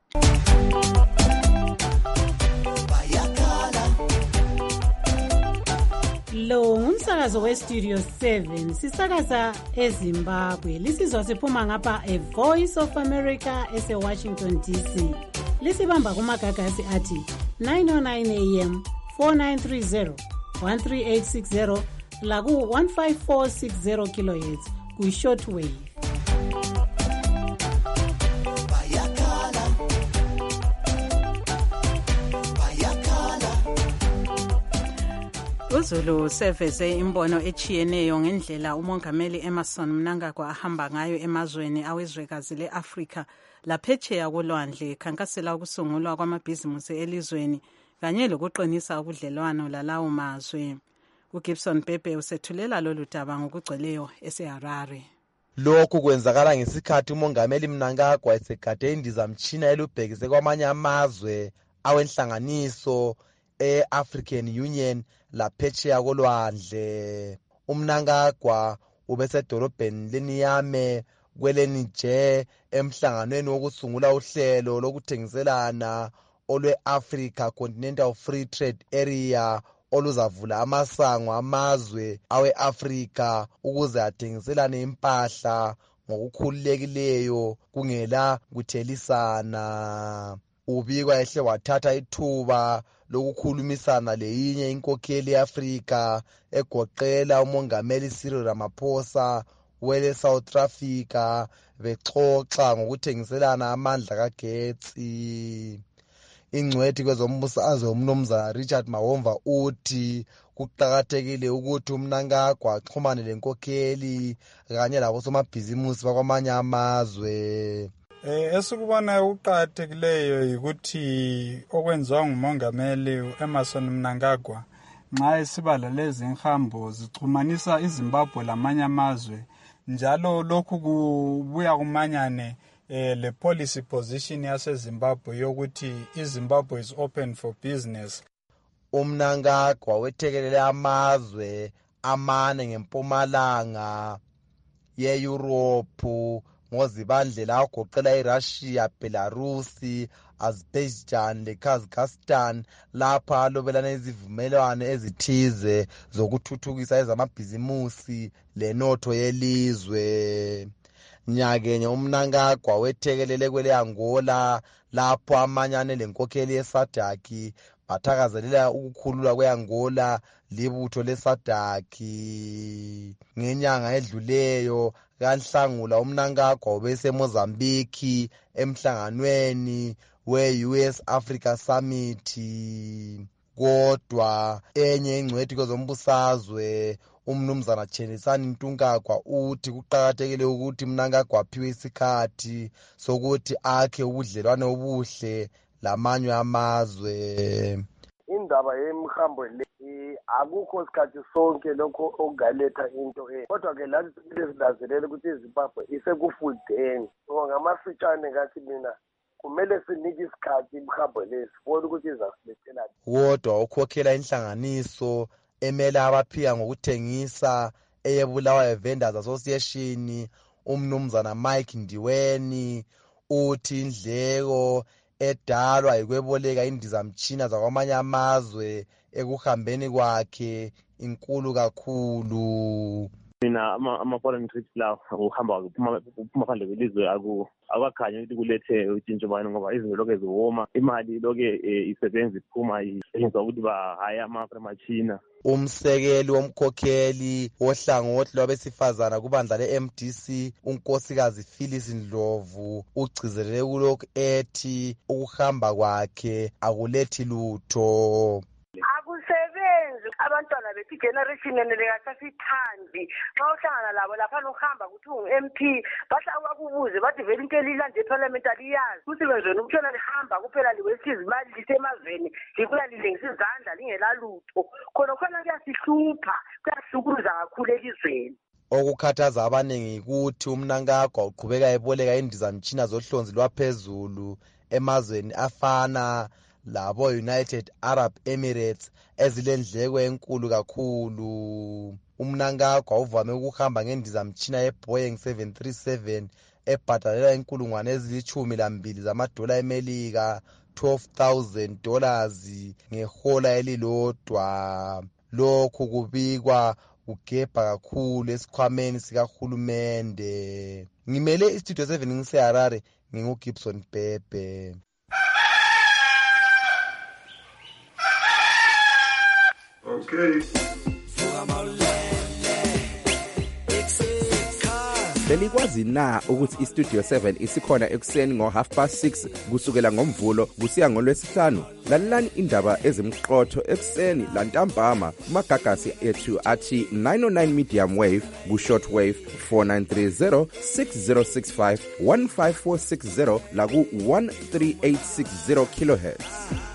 Lo ngumsakazo weStudio 7 sisakaza eZimbabwe. Lisizwa siphuma ngapha eVoice of America eseWashington DC. Lisibamba kumagagasi athi 909 AM 4930 13860 laku 15460 kHz ku shortwave. uZulu seveze imbono echiyeneyo ngendlela umongameli Emmerson Mnangagwa ahamba ngayo emazweni awezwekazi leAfrika laphetsheya kolwandle, khankasela ukusungulwa kwamabhizinisi elizweni kanye lokuqinisa ubudlelwano lalawo mazwe. uGibson Pepe usethulela lolu daba ngokugcweleyo eseHarare. Lokhu kwenzakala ngesikhathi umongameli Mnangagwa esekade indizamtshina elubhekise kwamanye amazwe awenhlanganiso e-African Union laphetsheya kolwandle. uMnangagwa ubesedolobheni leNiamey kweleNiger emhlanganweni wokusungula uhlelo lokuthengiselana olwe-Africa Continental Free Trade Area oluzavula amasango amazwe awe-Afrika ukuze athengiselane impahla ngokukhululekileyo kungela kuthelisana. Ubikwa ehle wathatha ithuba lokukhulumisana leyinye inkokheli ye-Afrika egoqela umongameli Cyril Ramaphosa wele South Africa bexoxa ngokuthengiselana amandla kagetsi. Ingcwethi kwezombusazwe umnumzana Richard Mawomva uthi kuqakathekile ukuthi uMnangagwa axhumane lenkokheli kanye labosomabhizimusi bakwamanye amazwe. Esikubonayo ukuqakathekileyo yikuthi okwenziwa ngumongameli Emmerson Mnangagwa nxa esibala lezi nhambo zixhumanisa iZimbabwe lamanye amazwe, njalo lokhu kubuya kumanyane le policy position yaseZimbabwe yokuthi iZimbabwe is open for business. uMnangagwa wethekelele amazwe amane ngempumalanga ye-Europe ngozibandlela agoqela iRussia, Belarus, Azerbaijan leKazakhstan lapha alobelana izivumelwano ezithize zokuthuthukisa ezamabhizimusi lenotho yelizwe. Nyakenye uMnangagwa wethekelele kwele Angola lapho amanyane lenkokheli yeSADC bathakazelela ukukhululwa kwe-Angola libutho leSADC. Ngenyanga edluleyo kaNhlangula uMnangagwa ubeseMozambique emhlanganweni we-US Africa Summit. Kodwa enye ingcwethi kwezombusazwe umnumzana Chelisani Ntungagwa uthi kuqakathekile ukuthi Mnangagwa aphiwe isikhathi sokuthi akhe ubudlelwane obuhle lamanye amazwe. Indaba yemhambo le akukho sikhathi sonke lokho okugaletha into kodwa-ke lathi sizinanzelele ukuthi iZimbabwe isekufudeni. Ngamafitshane ngathi mina kumele sinike isikhathi imhambo le sibone ukuthi izasilethela. Kodwa ukhokhela inhlanganiso emele abaphika ngokuthengisa eyebulawayo Vendors Association umnumzana Mike Ndiweni uthi indleko edalwa yikweboleka indizamtshina zakwamanye amazwe ekuhambeni kwakhe inkulu kakhulu. mina ama-foreign trips lawo ukuhamba uphuma phandle kwelizwe akukakhanyi ukuthi kulethe utshintsho bani ngoba izinto lokhu ziwoma, imali lokhu isebenza iphuma isetshenziswa ukuthi bahaya amafremachina. Umsekeli womkhokheli wohlangothi lwabesifazana kubandla le-MDC unkosikazi Phyllis Ndlovu ugcizelele kulokhu ethi ukuhamba kwakhe akulethi lutho. Akusebenzi abantwana bethu generation enelekasasithandi xa uhlangana labo lapha uhamba ukuthi ungu-MP bakubuze bathi vele into elilanje eparliament aliyazi umsebenzi wenu ukutshona lihamba kuphela liwesiza imali lisemazweni libuya lilengisa izandla lingelalutho khona kuyasihlupha kuyahlukuza kakhulu elizweni. Okukhathaza abaningi ukuthi uMnangagwa uqhubeka eboleka indizamtshina zohlonzi lwaphezulu emazweni afana labo United Arab Emirates ezilendleko enkulu kakhulu. uMnangagwa uvame ukuhamba ngendizamtshina ye-Boeing 737 ebhadalela $12,000 zamadola eMelika, $12,000 ngehola elilodwa. Lokhu kubikwa kugebha kakhulu esikhwameni sikahulumende. Ngimele istudio 7 ngiseHarare, nginguGibson Bhebhe. Okay. Belikwazi na ukuthi iStudio 7 isikhona ekuseni ngo6:30 kusukela ngomvulo kusiya ngolwesihlanu? Lalelani indaba ezimqotho ekuseni lantambama kumagagasi ethu athi 909 medium wave ku-short wave 4930 6065 15460 la ku-13860 kilohertz.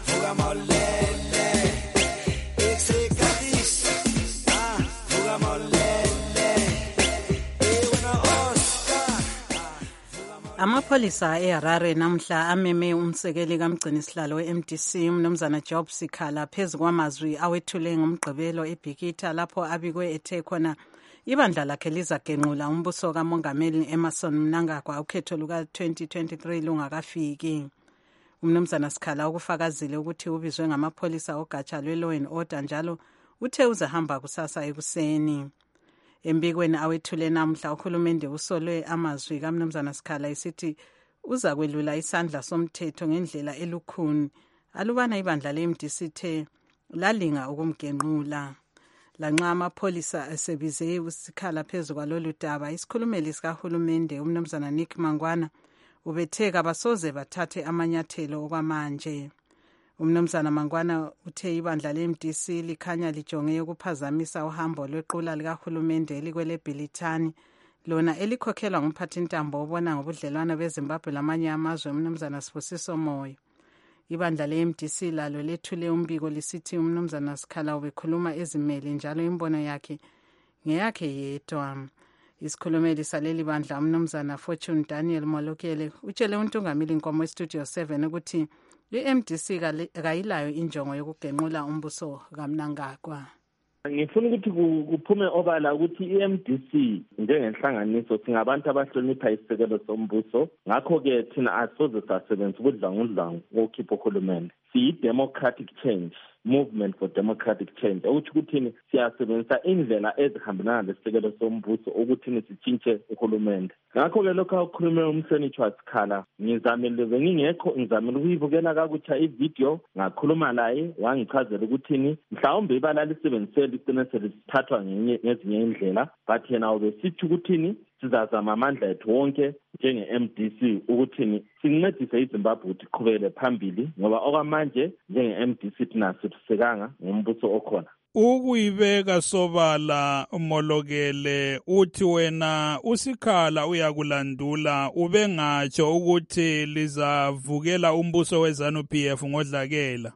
Amapholisa eHarare namhla ameme umsekeli kamgcinisihlalo we-MDC umnumzana Job Sikhala phezu kwamazwi awethule ngomgqibelo eBhikitha lapho abikwe ethe khona ibandla lakhe lizagenqula umbuso kamongameli Emmerson Mnangagwa ukhetho luka-2023 lungakafiki. Umnumzana Sikhala ukufakazile ukuthi ubizwe ngamapholisa ogatsha lwe-Law and Order njalo uthe uzahamba kusasa ekuseni. Embikweni awethule namhla uhulumende usolwe amazwi kaMnumzana Sikhala isithi uza kwelula isandla somthetho ngendlela elukhuni alubana ibandla le-MDC the lalinga ukumgenqula. Lanxa amapholisa esebize uSikhala phezu kwalolu daba, isikhulumeli sikahulumende uMnumzana Nick Mangwana ubetheka basoze bathathe amanyathelo okwamanje. Umnumzana Mangwana uthe ibandla le-MDC likhanya lijonge ukuphazamisa uhambo lwequla likahulumende elikweleBhilithani lona elikhokhelwa ngumphathintambo obona ngobudlelwano beZimbabwe lamanye amazwe uMnumzana Sibusiso Moyo. Ibandla le-MDC lalo lethule umbiko lisithi uMnumzana Sikhala ubekhuluma ezimele njalo imbono yakhe ngeyakhe yedwa. Isikhulumeli saleli bandla uMnumzana Fortune Daniel Molokele utshele uNtungameli Nkomo eStudio 7 ukuthi i-MDC kayilayo injongo yokugenqula umbuso kaMnangagwa. Ngifuna ukuthi kuphume obala ukuthi i-MDC njengenhlanganiso singabantu abahlonipha isisekelo sombuso, ngakho-ke thina asoze sasebenza ubudlangudlangu wokukhipha uhulumende. Siyi-democratic change, movement for democratic change, ukuthi ukuthini siyasebenzisa indlela ezihambelana lesisekelo sombuso ukuthini sitshintshe uhulumende. Ngakho-ke lokho akukhulume umsenitsho waSikhala ngizamile ngingekho ngizamile ukuyibukela kakutsha ivideo ngakhuluma laye wangichazela ukuthini mhlawumbe ibala lisebenzisela igcine selithathwa ngezinye indlela, but yena ubesithi ukuthini sizazama amandla ethu wonke njenge-MDC ukuthini sincedise iZimbabwe ukuthi iqhubekele phambili ngoba okwamanje njenge-MDC thina sithusekanga ngombuso okhona. Ukuyibeka sobala Molokele uthi wena uSikhala uyakulandula ubengatsho ukuthi lizavukela umbuso weZANU-PF ngodlakela.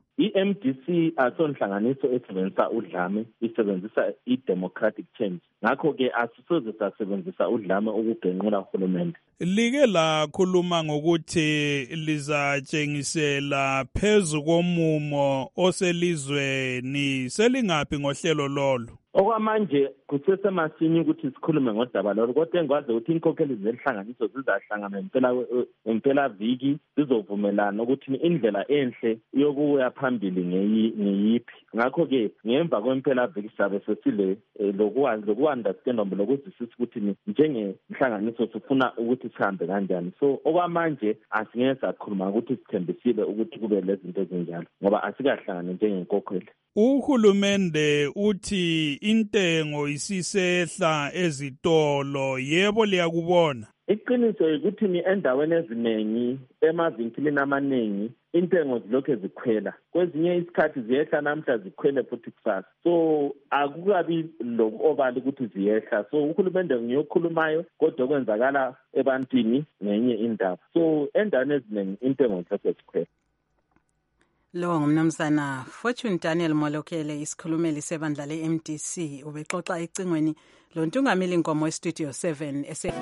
I-MDC asonhlanganiso esebenzisa udlame, isebenzisa i-democratic change. Ngakho-ke asisoze sasebenzisa udlame ukugenqula uhulumende. Like lakhuluma ngokuthi lizatshengisela phezu komumo oselizweni, selingaphi ngohlelo lolo? Okwamanje kusesemasinya ukuthi sikhulume ngodaba lolu, kodwa engikwazi ukuthi inkokheli zenhlanganiso zizahlangana ngempela viki zizovumelana ukuthi indlela enhle yokuya phambili ngeyiphi. Ngakho-ke ngemva kwempela viki sizabe sesile loku-understanda lokuzwisisa ukuthi njengenhlanganiso sifuna ukuthi sihambe kanjani. So okwamanje asingeke sakhuluma ukuthi sithembisile ukuthi kube lezinto ezinjalo ngoba asikahlangane njengenkokheli. Uhulumende uthi intengo isisehla ezitolo, yebo liyakubona? Iqiniso ukuthi endaweni eziningi emavinkilini amaningi intengo zilokhu zikhwela, kwezinye isikhathi ziyehla namhla zikhwele futhi kusasa. So akukabi lokobala ukuthi ziyehla. So uhulumende ngiyokhulumayo kodwa kwenzakala ebantwini ngenye indaba. So endaweni eziningi intengo zilokhu zikhwela. Lo ngumnumzana Fortune Daniel Molokele, isikhulumeli sebandla le-MDC, ubexoxa ecingweni lontungameli Nkomo eStudio 7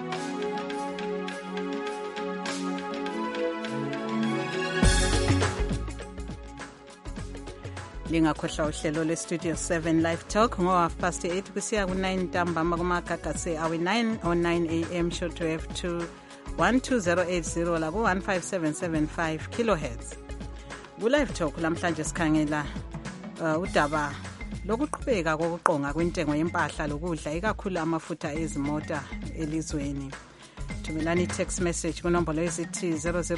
lingakhohlwa uhlelo lweStudio 7 Live Talk ngo-8:30 kusiya ku-9 ntambama kumagagasi awe-9 or 9 am shortwave to 12080 la ku-15775 kilohertz. Ku-Live Talk lamhlanje sikhangela udaba lokuqhubeka kokuqonga kwentengo yempahla lokudla ikakhulu amafutha ezimota elizweni. Thumelani i-text message kunombolo ezithi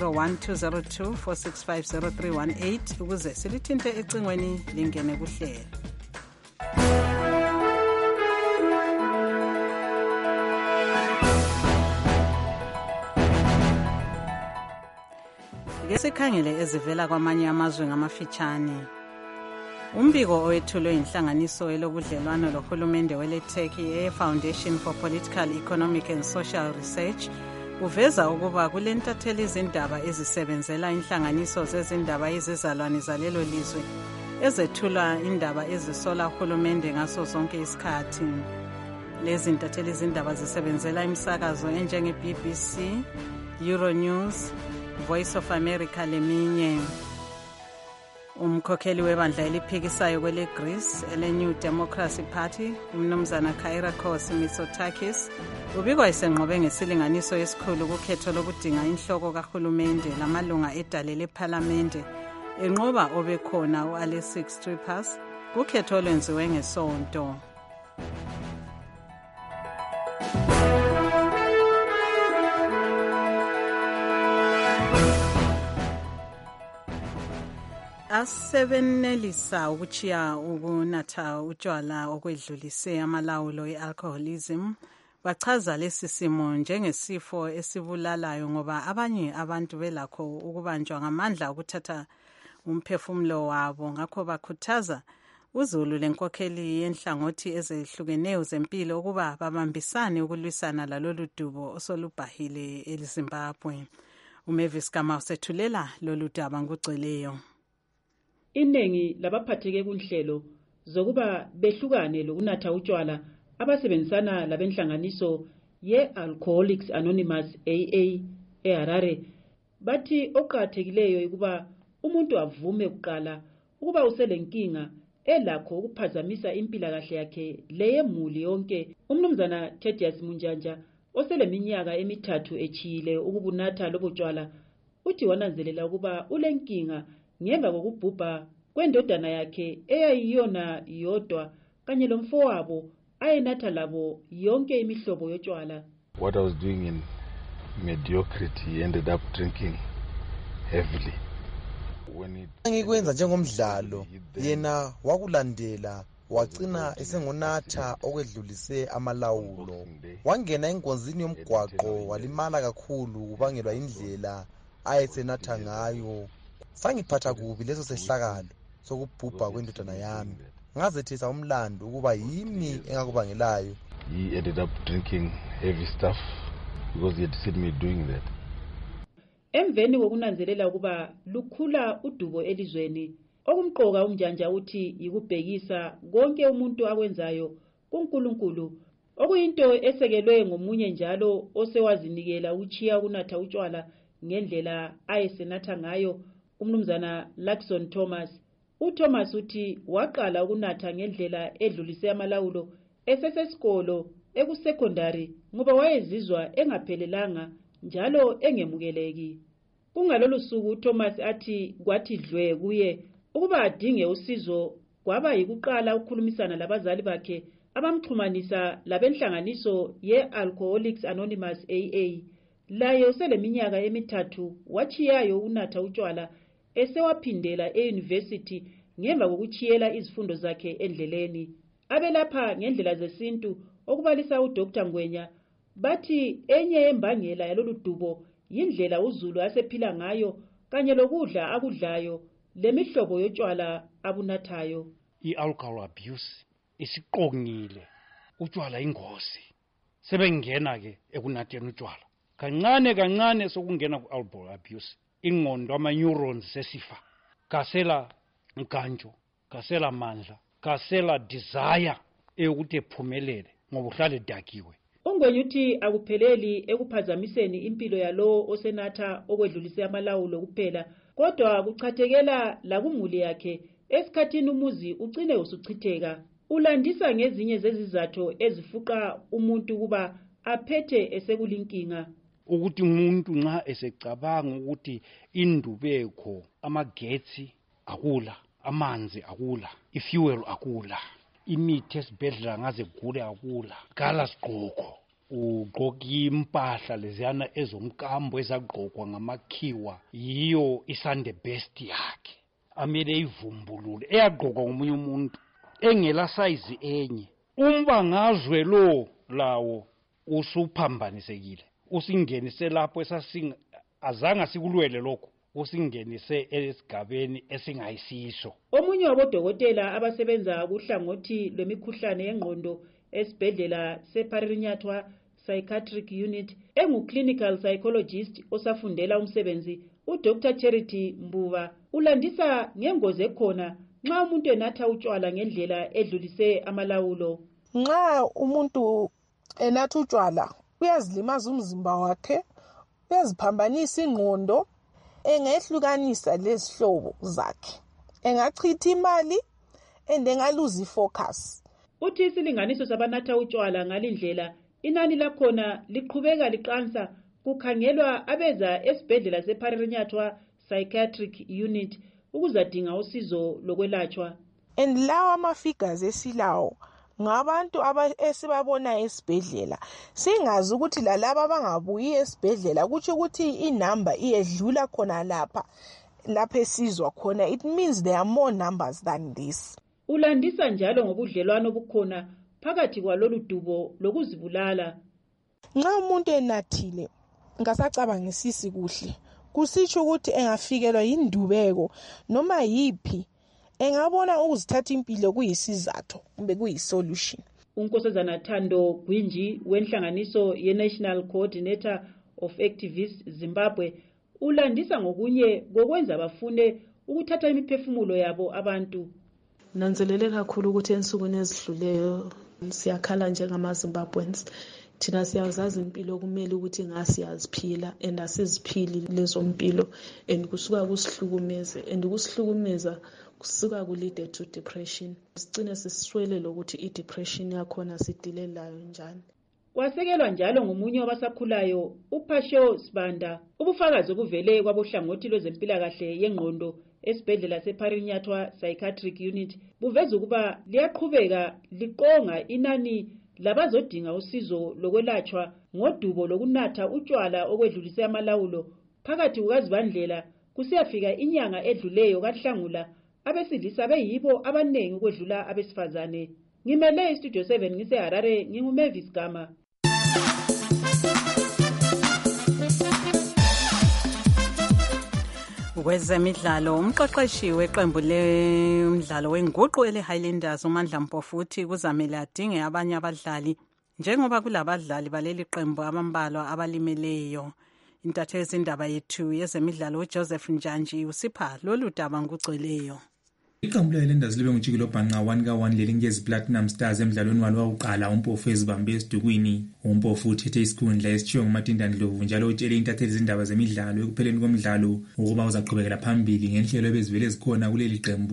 001-202-465-0318 ukuze silithinte ecingweni lingene kuhlelo. Ngesikhangele ezivela kwamanye amazwe ngamafitshane. Umbiko owethulwe inhlanganiso elobudlelwano lohulumende wele-Turkey Foundation for Political, Economic and Social Research uveza ukuba kulentatheli izindaba ezisebenzela inhlanganiso zezindaba ezizalwane zalelo lizwe ezethula indaba ezisola uhulumende ngaso zonke isikhathi. Lezi ntatheli izindaba zisebenzela imisakazo enjenge-BBC, Euronews, Voice of America leminye. Umkhokheli webandla eliphikisayo kwele-Greece ele-New Democracy Party, umnumzana Kyriakos Mitsotakis, ubikwa esenqobe ngesilinganiso esikhulu kukhetho lokudinga inhloko kahulumende lamalunga edale lephalamende enqoba obekhona u-Alexis Tsipras kukhetho olwenziwe ngesonto. Asebenelisa ukuchiya ukunatha utshwala okwedlulise amalawulo e-alcoholism bachaza lesi simo njengesifo esibulalayo ngoba abanye abantu belakho ukubanjwa ngamandla ukuthatha umphefumulo wabo. Ngakho bakhuthaza uzulu lenkokheli yenhlangothi ezehlukeneyo zempilo ukuba babambisane ukulwisana lalolu dubo osolubhahile eZimbabwe. uMavis Kama usethulela lolu daba ngugcweleyo. Iningi labaphatheke kunhlelo zokuba behlukane lokunatha utshwala abasebenzisana labenhlanganiso ye-Alcoholics Anonymous AA eHarare bathi oqhathekileyo ukuba umuntu avume kuqala ukuba uselenkinga elakho ukuphazamisa impilakahle yakhe leyemuli yonke. Umnumzana Thedius Munjanja oseleminyaka emithathu echiyile ukubunatha lobutshwala uthi wananzelela ukuba ulenkinga ngemva kokubhubha kwendodana yakhe eyayiyona yodwa kanye lomfowabo ayenatha labo yonke imihlobo yotshwala. What I was doing in mediocrity ended up drinking heavily. Ngikwenza njengomdlalo yena wakulandela wagcina esengonatha okwedlulise amalawulo. Wangena enkonzini yomgwaqo walimala kakhulu kubangelwa indlela ayesenatha ngayo. Sangiphatha kubi leso sehlakalo sokubhubha kwendodana yami. Ngazethesa umlando ukuba yimi engakubangelayo. He ended up drinking heavy stuff because he had seen me doing that. Emveni kokunanzelela ukuba lukhula udubo elizweni, okumqoka umnjanja uthi yikubhekisa konke umuntu akwenzayo kuNkulunkulu, okuyinto esekelwe ngomunye njalo osewazinikela uchiya kunatha utshwala ngendlela ayesenatha ngayo, umnumzana Lakson Thomas. uThomas uthi waqala ukunatha ngendlela edlulise amalawulo esesesikolo ekusecondary ngoba wayezizwa engaphelelanga njalo engemukeleki. Kungalolu suku uThomas athi kwathi dlwe kuye ukuba adinge usizo kwaba yikuqala ukukhulumisana labazali bakhe abamxhumanisa labenhlanganiso ye-Alcoholics Anonymous AA. Laye useleminyaka emithathu wachiyayo ukunatha utshwala esewaphindela e-university ngemva kokuchiyela izifundo zakhe endleleni. Abelapha ngendlela zesintu okubalisa uDr. Ngwenya bathi enye yembangela yalolu dubo yindlela uZulu asephila ngayo kanye lokudla akudlayo lemihlobo yotshwala abunathayo. I-alcohol abuse isiqongile, utshwala ingozi. Sebengena ke ekunatheni utshwala. Kancane sokungena ku-alcohol abuse. Ingqondo ama-neurons sesifa. Kasela nkantsho, kasela mandla, kasela desire eyokuthi ephumelele ngoba uhlale edakiwe. Ungwenya uthi akupheleli ekuphazamiseni impilo yalowo osenatha okwedlulise amalawulo kuphela, kodwa kuchathekela lakumuli yakhe esikhathini umuzi ugcine usuchitheka. Ulandisa ngezinye zezizathu ezifuqa umuntu kuba aphethe esekulinkinga. Ukuthi umuntu nxa esecabanga ukuthi indubeko, amagetsi akula, amanzi akula, ifuel akula, imithi esibhedlela ngaze gule akula, kala sigqoko, ugqoka impahla leziyana ezomkambo ezagqokwa ngamakhiwa, yiyo isande best yakhe. Amele ivumbulule eyagqokwa ngomunye umuntu engela size enye. Umbangazwe lo lawo usuphambanisekile. Usingenise lapho azange sikulwele lokho, usingenise esigabeni esingayisiso. Omunye wabodokotela abasebenza kuhlangothi lwemikhuhlane yengqondo esibhedlela seParinyatwa Psychiatric Unit engu-clinical psychologist osafundela umsebenzi, uDr. Charity Mbuva ulandisa ngengozi ekhona nxa umuntu enatha utshwala ngendlela edlulise amalawulo. Nxa umuntu enatha utshwala uyazilimaza umzimba wakhe, uyaziphambanisa ingqondo, engehlukanisa lezihlobo zakhe, engachitha imali engaluzi focus. Uthi isilinganiso sabanatha utshwala ngalindlela inani lakhona liqhubeka liqansa kukhangelwa abeza esibhedlela seParinyatwa Psychiatric Unit ukuzadinga usizo lokwelatshwa. Lawa ama-figures esilawo ngabantu esibabona esibhedlela, singazi ukuthi lalaba abangabuyi esibhedlela kuthi ukuthi inamba iyedlula khona lapha esizwa khona. It means there are more numbers than this. Ulandisa njalo ngobudlelwano obukhona phakathi kwalolu dubo lokuzibulala. Nxa umuntu enathile ngasacabangisisi kuhle, kusitsho ukuthi engafikelwa yindubeko noma yiphi, engabona ukuzithatha impilo kuyisizathu kumbe kuyisolution. uNkosazana Thando Gwinji wenhlanganiso ye-National Coordinator of Activists Zimbabwe ulandisa ngokunye kokwenza bafune ukuthatha imiphefumulo yabo abantu. Nanzelele kakhulu ukuthi ensukwini ezidluleyo siyakhala njengamaZimbabweans. Thina siyazazi impilo kumele ukuthi ngasiyaziphila and asiziphili lezo mpilo and kusuka kusihlukumeze and kusihlukumeza kusuka kulide to depression. Sigcine siswele lokuthi i-depression yakhona sidilelayo njani. Kwasekelwa njalo ngomunye wabasakhulayo uPasho Sibanda ubufakazi obuvele kwabohlangothi lwezempilakahle yengqondo esibhedlela seParinyatwa Psychiatric Unit buveza ukuba liyaqhubeka liqonga inani labazodinga usizo lokwelatshwa ngodubo lokunatha utshwala okwedlulise amalawulo phakathi kukaZibandlela kusiyafika inyanga edluleyo kaHlangula. Abesilisa beyibo abanengi ukwedlula abesifazane. Ngimele iStudio 7 ngiseHarare, nginguMavis Gama. Kwezemidlalo umqeqeshi weqembu lemidlalo wenguqu eleHighlanders uMandla Mpofuthi kuzamele adinge abanye abadlali njengoba kulabadlali baleli qembu abambalwa abalimeleyo. Intatheli yezindaba yethu yezemidlalo uJoseph Njanji usipha lolu daba ngugcweleyo. Iqembu leHighlanders libe ngujikelo bhanqa 1-1 leLinkers Platinum Stars emdlalweni walo wokuqala. uMpofu ezibambe esidukwini. uMpofu uthethe isikhundla esithiwa nguMatinda Ndlovu njalo utshele intatheli zindaba zemidlalo ekupheleni komdlalo ukuba uzaqhubekela phambili ngenhlelo ebezivele zikhona kuleli qembu. We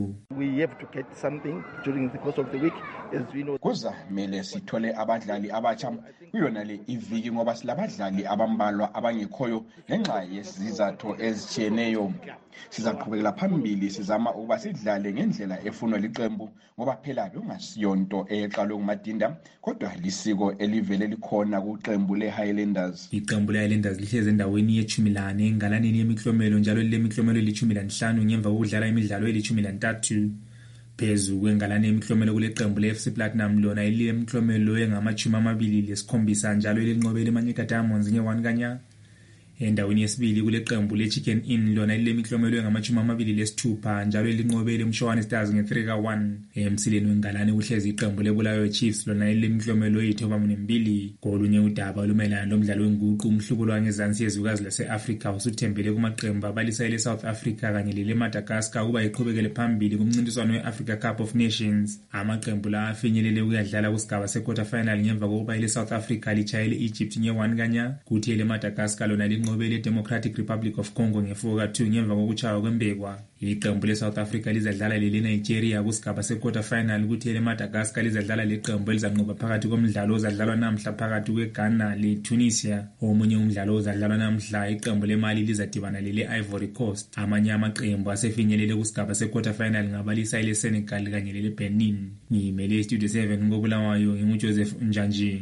we have to get something during the course of the week, as we know. Kuza mele sithole abadlali abatsha kuyona le iviki ngoba silabadlali abambalwa abangekhoyo ngenxa yezizathu ezitshiyeneyo. Sizaqhubekela phambili sizama ukuba sidlale ngendlela efunwa liqembu ngoba phela bekungasiyonto eqalwe nguMadinda kodwa lisiko elivele likhona kuqembu leHighlanders. Iqembu leHighlanders lihleze endaweni ye-14 engalaneni yemiklomelo njalo lemiklomelo eli-15 ngemva kokudlala imidlalo eli-13. Phezu kwengalane yemiklomelo kule qembu le-FC Platinum lona eliyemiklomelo engama-27 njalo elinqobele iManyika Diamonds nge-1 kanya. Endaweni yesibili kule qembu le-Chicken Inn lona elilemiklomelo engama-26 njalo elinqobele uMshowane Stars nge-3 ka-1. Emsileni wengalane kuhlezi iqembu leBulawayo Chiefs lona elilemiklomelo eyi-92. Kolunye udaba olumayelana lomdlalo wenguqu umhlubulo wangezansi yezwekazi lase-Afrika usuthembele kumaqembu abalisa ele-South Africa kanye lele-Madagascar ukuba iqhubekele phambili kumncintiswano we-Africa Cup of Nations. Amaqembu la afinyelele ukuyadlala kusigaba se-quarter final ngemva kokuba ile-South Africa litshayele i-Egypt nge-1 kanya kuthi ele-Madagascar lona inqobele Democratic Republic of Congo nge-4 ka-2 ngemva kokuchaywa kwembekwa. Iqembu le-South Africa lizadlala lele-Nigeria kusigaba se-quarter final kuthi ele-Madagascar lizadlala leqembu elizanqoba phakathi komdlalo ozadlalwa namhla phakathi kweGhana le-Tunisia. Omunye umdlalo ozadlalwa namhla iqembu le-Mali lizadibana lele-Ivory Coast. Amanye amaqembu asefinyelele kusigaba se-quarter final ngabalisa ile-Senegal kanye lele-Benin. Ngimele iStudio 7 ngoBulawayo nginguJoseph Njanji.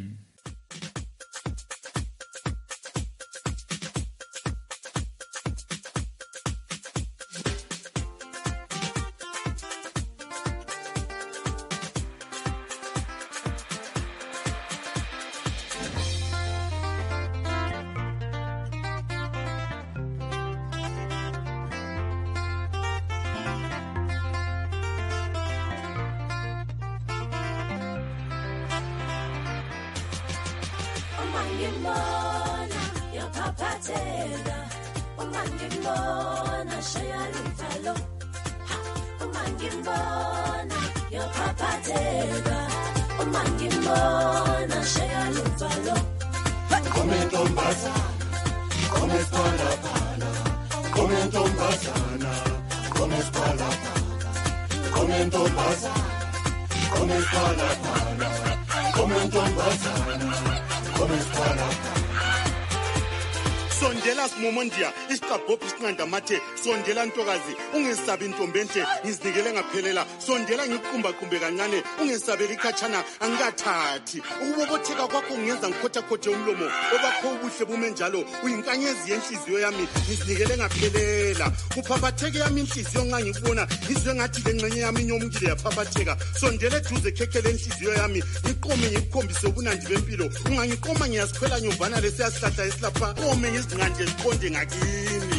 Sondela simomondia isiqabhophi isinqanda mathe sondela ntokazi ungesabi intombenhle ngizinikele ngaphelela sondela ngiqumba kancane ungesabeli ikhatshana angikathathi ukubobotheka kwakho kungenza ngikhothakhothe umlomo obakho ubuhle bume njalo uyinkanyezi yenhliziyo yami ngizinikele ngaphelela kuphaphatheke yami inhliziyo nxa ngikubona ngizwe ngathi le ngxenye yami inyomukile yaphaphatheka sondela eduze khekhele inhliziyo yami ngiqome ngikukhombise ubunandi bempilo ungangiqoma ngiyasikhwela nyumbana lesiyasihlahla esilapha qome ngizingande ziqonde ngakini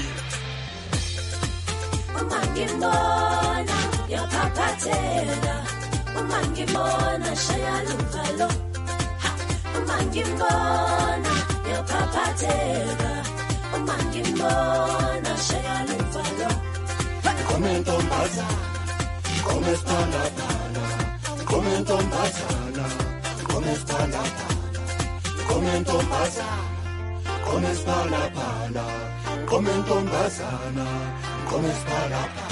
uma ngibona yaphaphatheka uma ngibona shaya luvalo uma ngibona yaphaphatheka uma ngibona shaya luvalo komentombazana komesiphalaphala komentombazana komesiphalaphala komentombazana komesiphalaphala komentombazana komesiphalaphala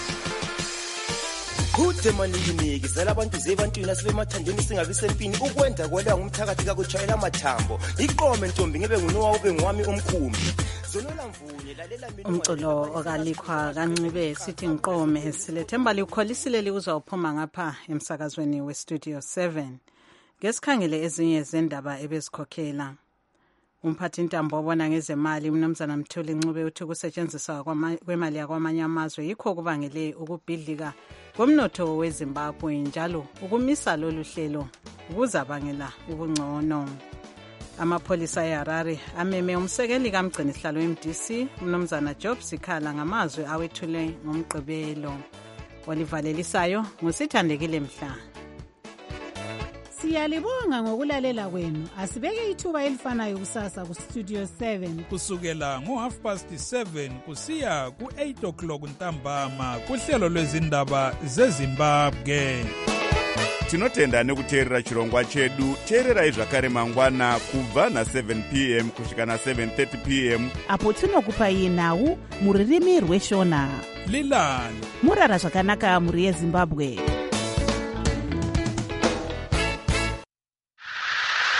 Kuthe maninginiki zala abantu zebantwini asibemathandeni singabi sempini ukwenda kwela ngumthakathi kakutshayela amathambo iqome ntombi ngebe ngunowa ube ngwami omkhumbi zonela mvunye lalela mina umculo okalikhwa kaNcibe sithi ngiqome silethemba likholisile likuzawuphuma ngapha emsakazweni weStudio 7 ngesikhangele ezinye zendaba ebezikhokhela umphathi intambo obona ngezemali umnumzana Mthuli Ncube uthi ukusetshenziswa kwemali yakwamanye amazwe yikho kubangele ukubhidlika komnotho weZimbabwe njalo ukumisa lolu hlelo kuzabangela ubungcono. Amapholisa eHarare ameme umsekeli kamgcini sihlalo weMDC umnumzana Job Sikhala ngamazwi awethule ngomgqibelo. Olivalelisayo ngusithandekile mhla. Siyalibonga ngokulalela kwenu. Asibeke ithuba elifanayo kusasa kuStudio 7 kusukela ngo-7:30 kusiya ku-8 o'clock ntambama kuhlelo lwezindaba zeZimbabwe. Tinotenda nekuteerera chirongwa chedu. Teererai zvakare mangwana kubva na7 p.m. kusvika na7:30 p.m. apo tinokupai nhau muririmi rweshona. lilala murara zvakanaka muri yezimbabwe.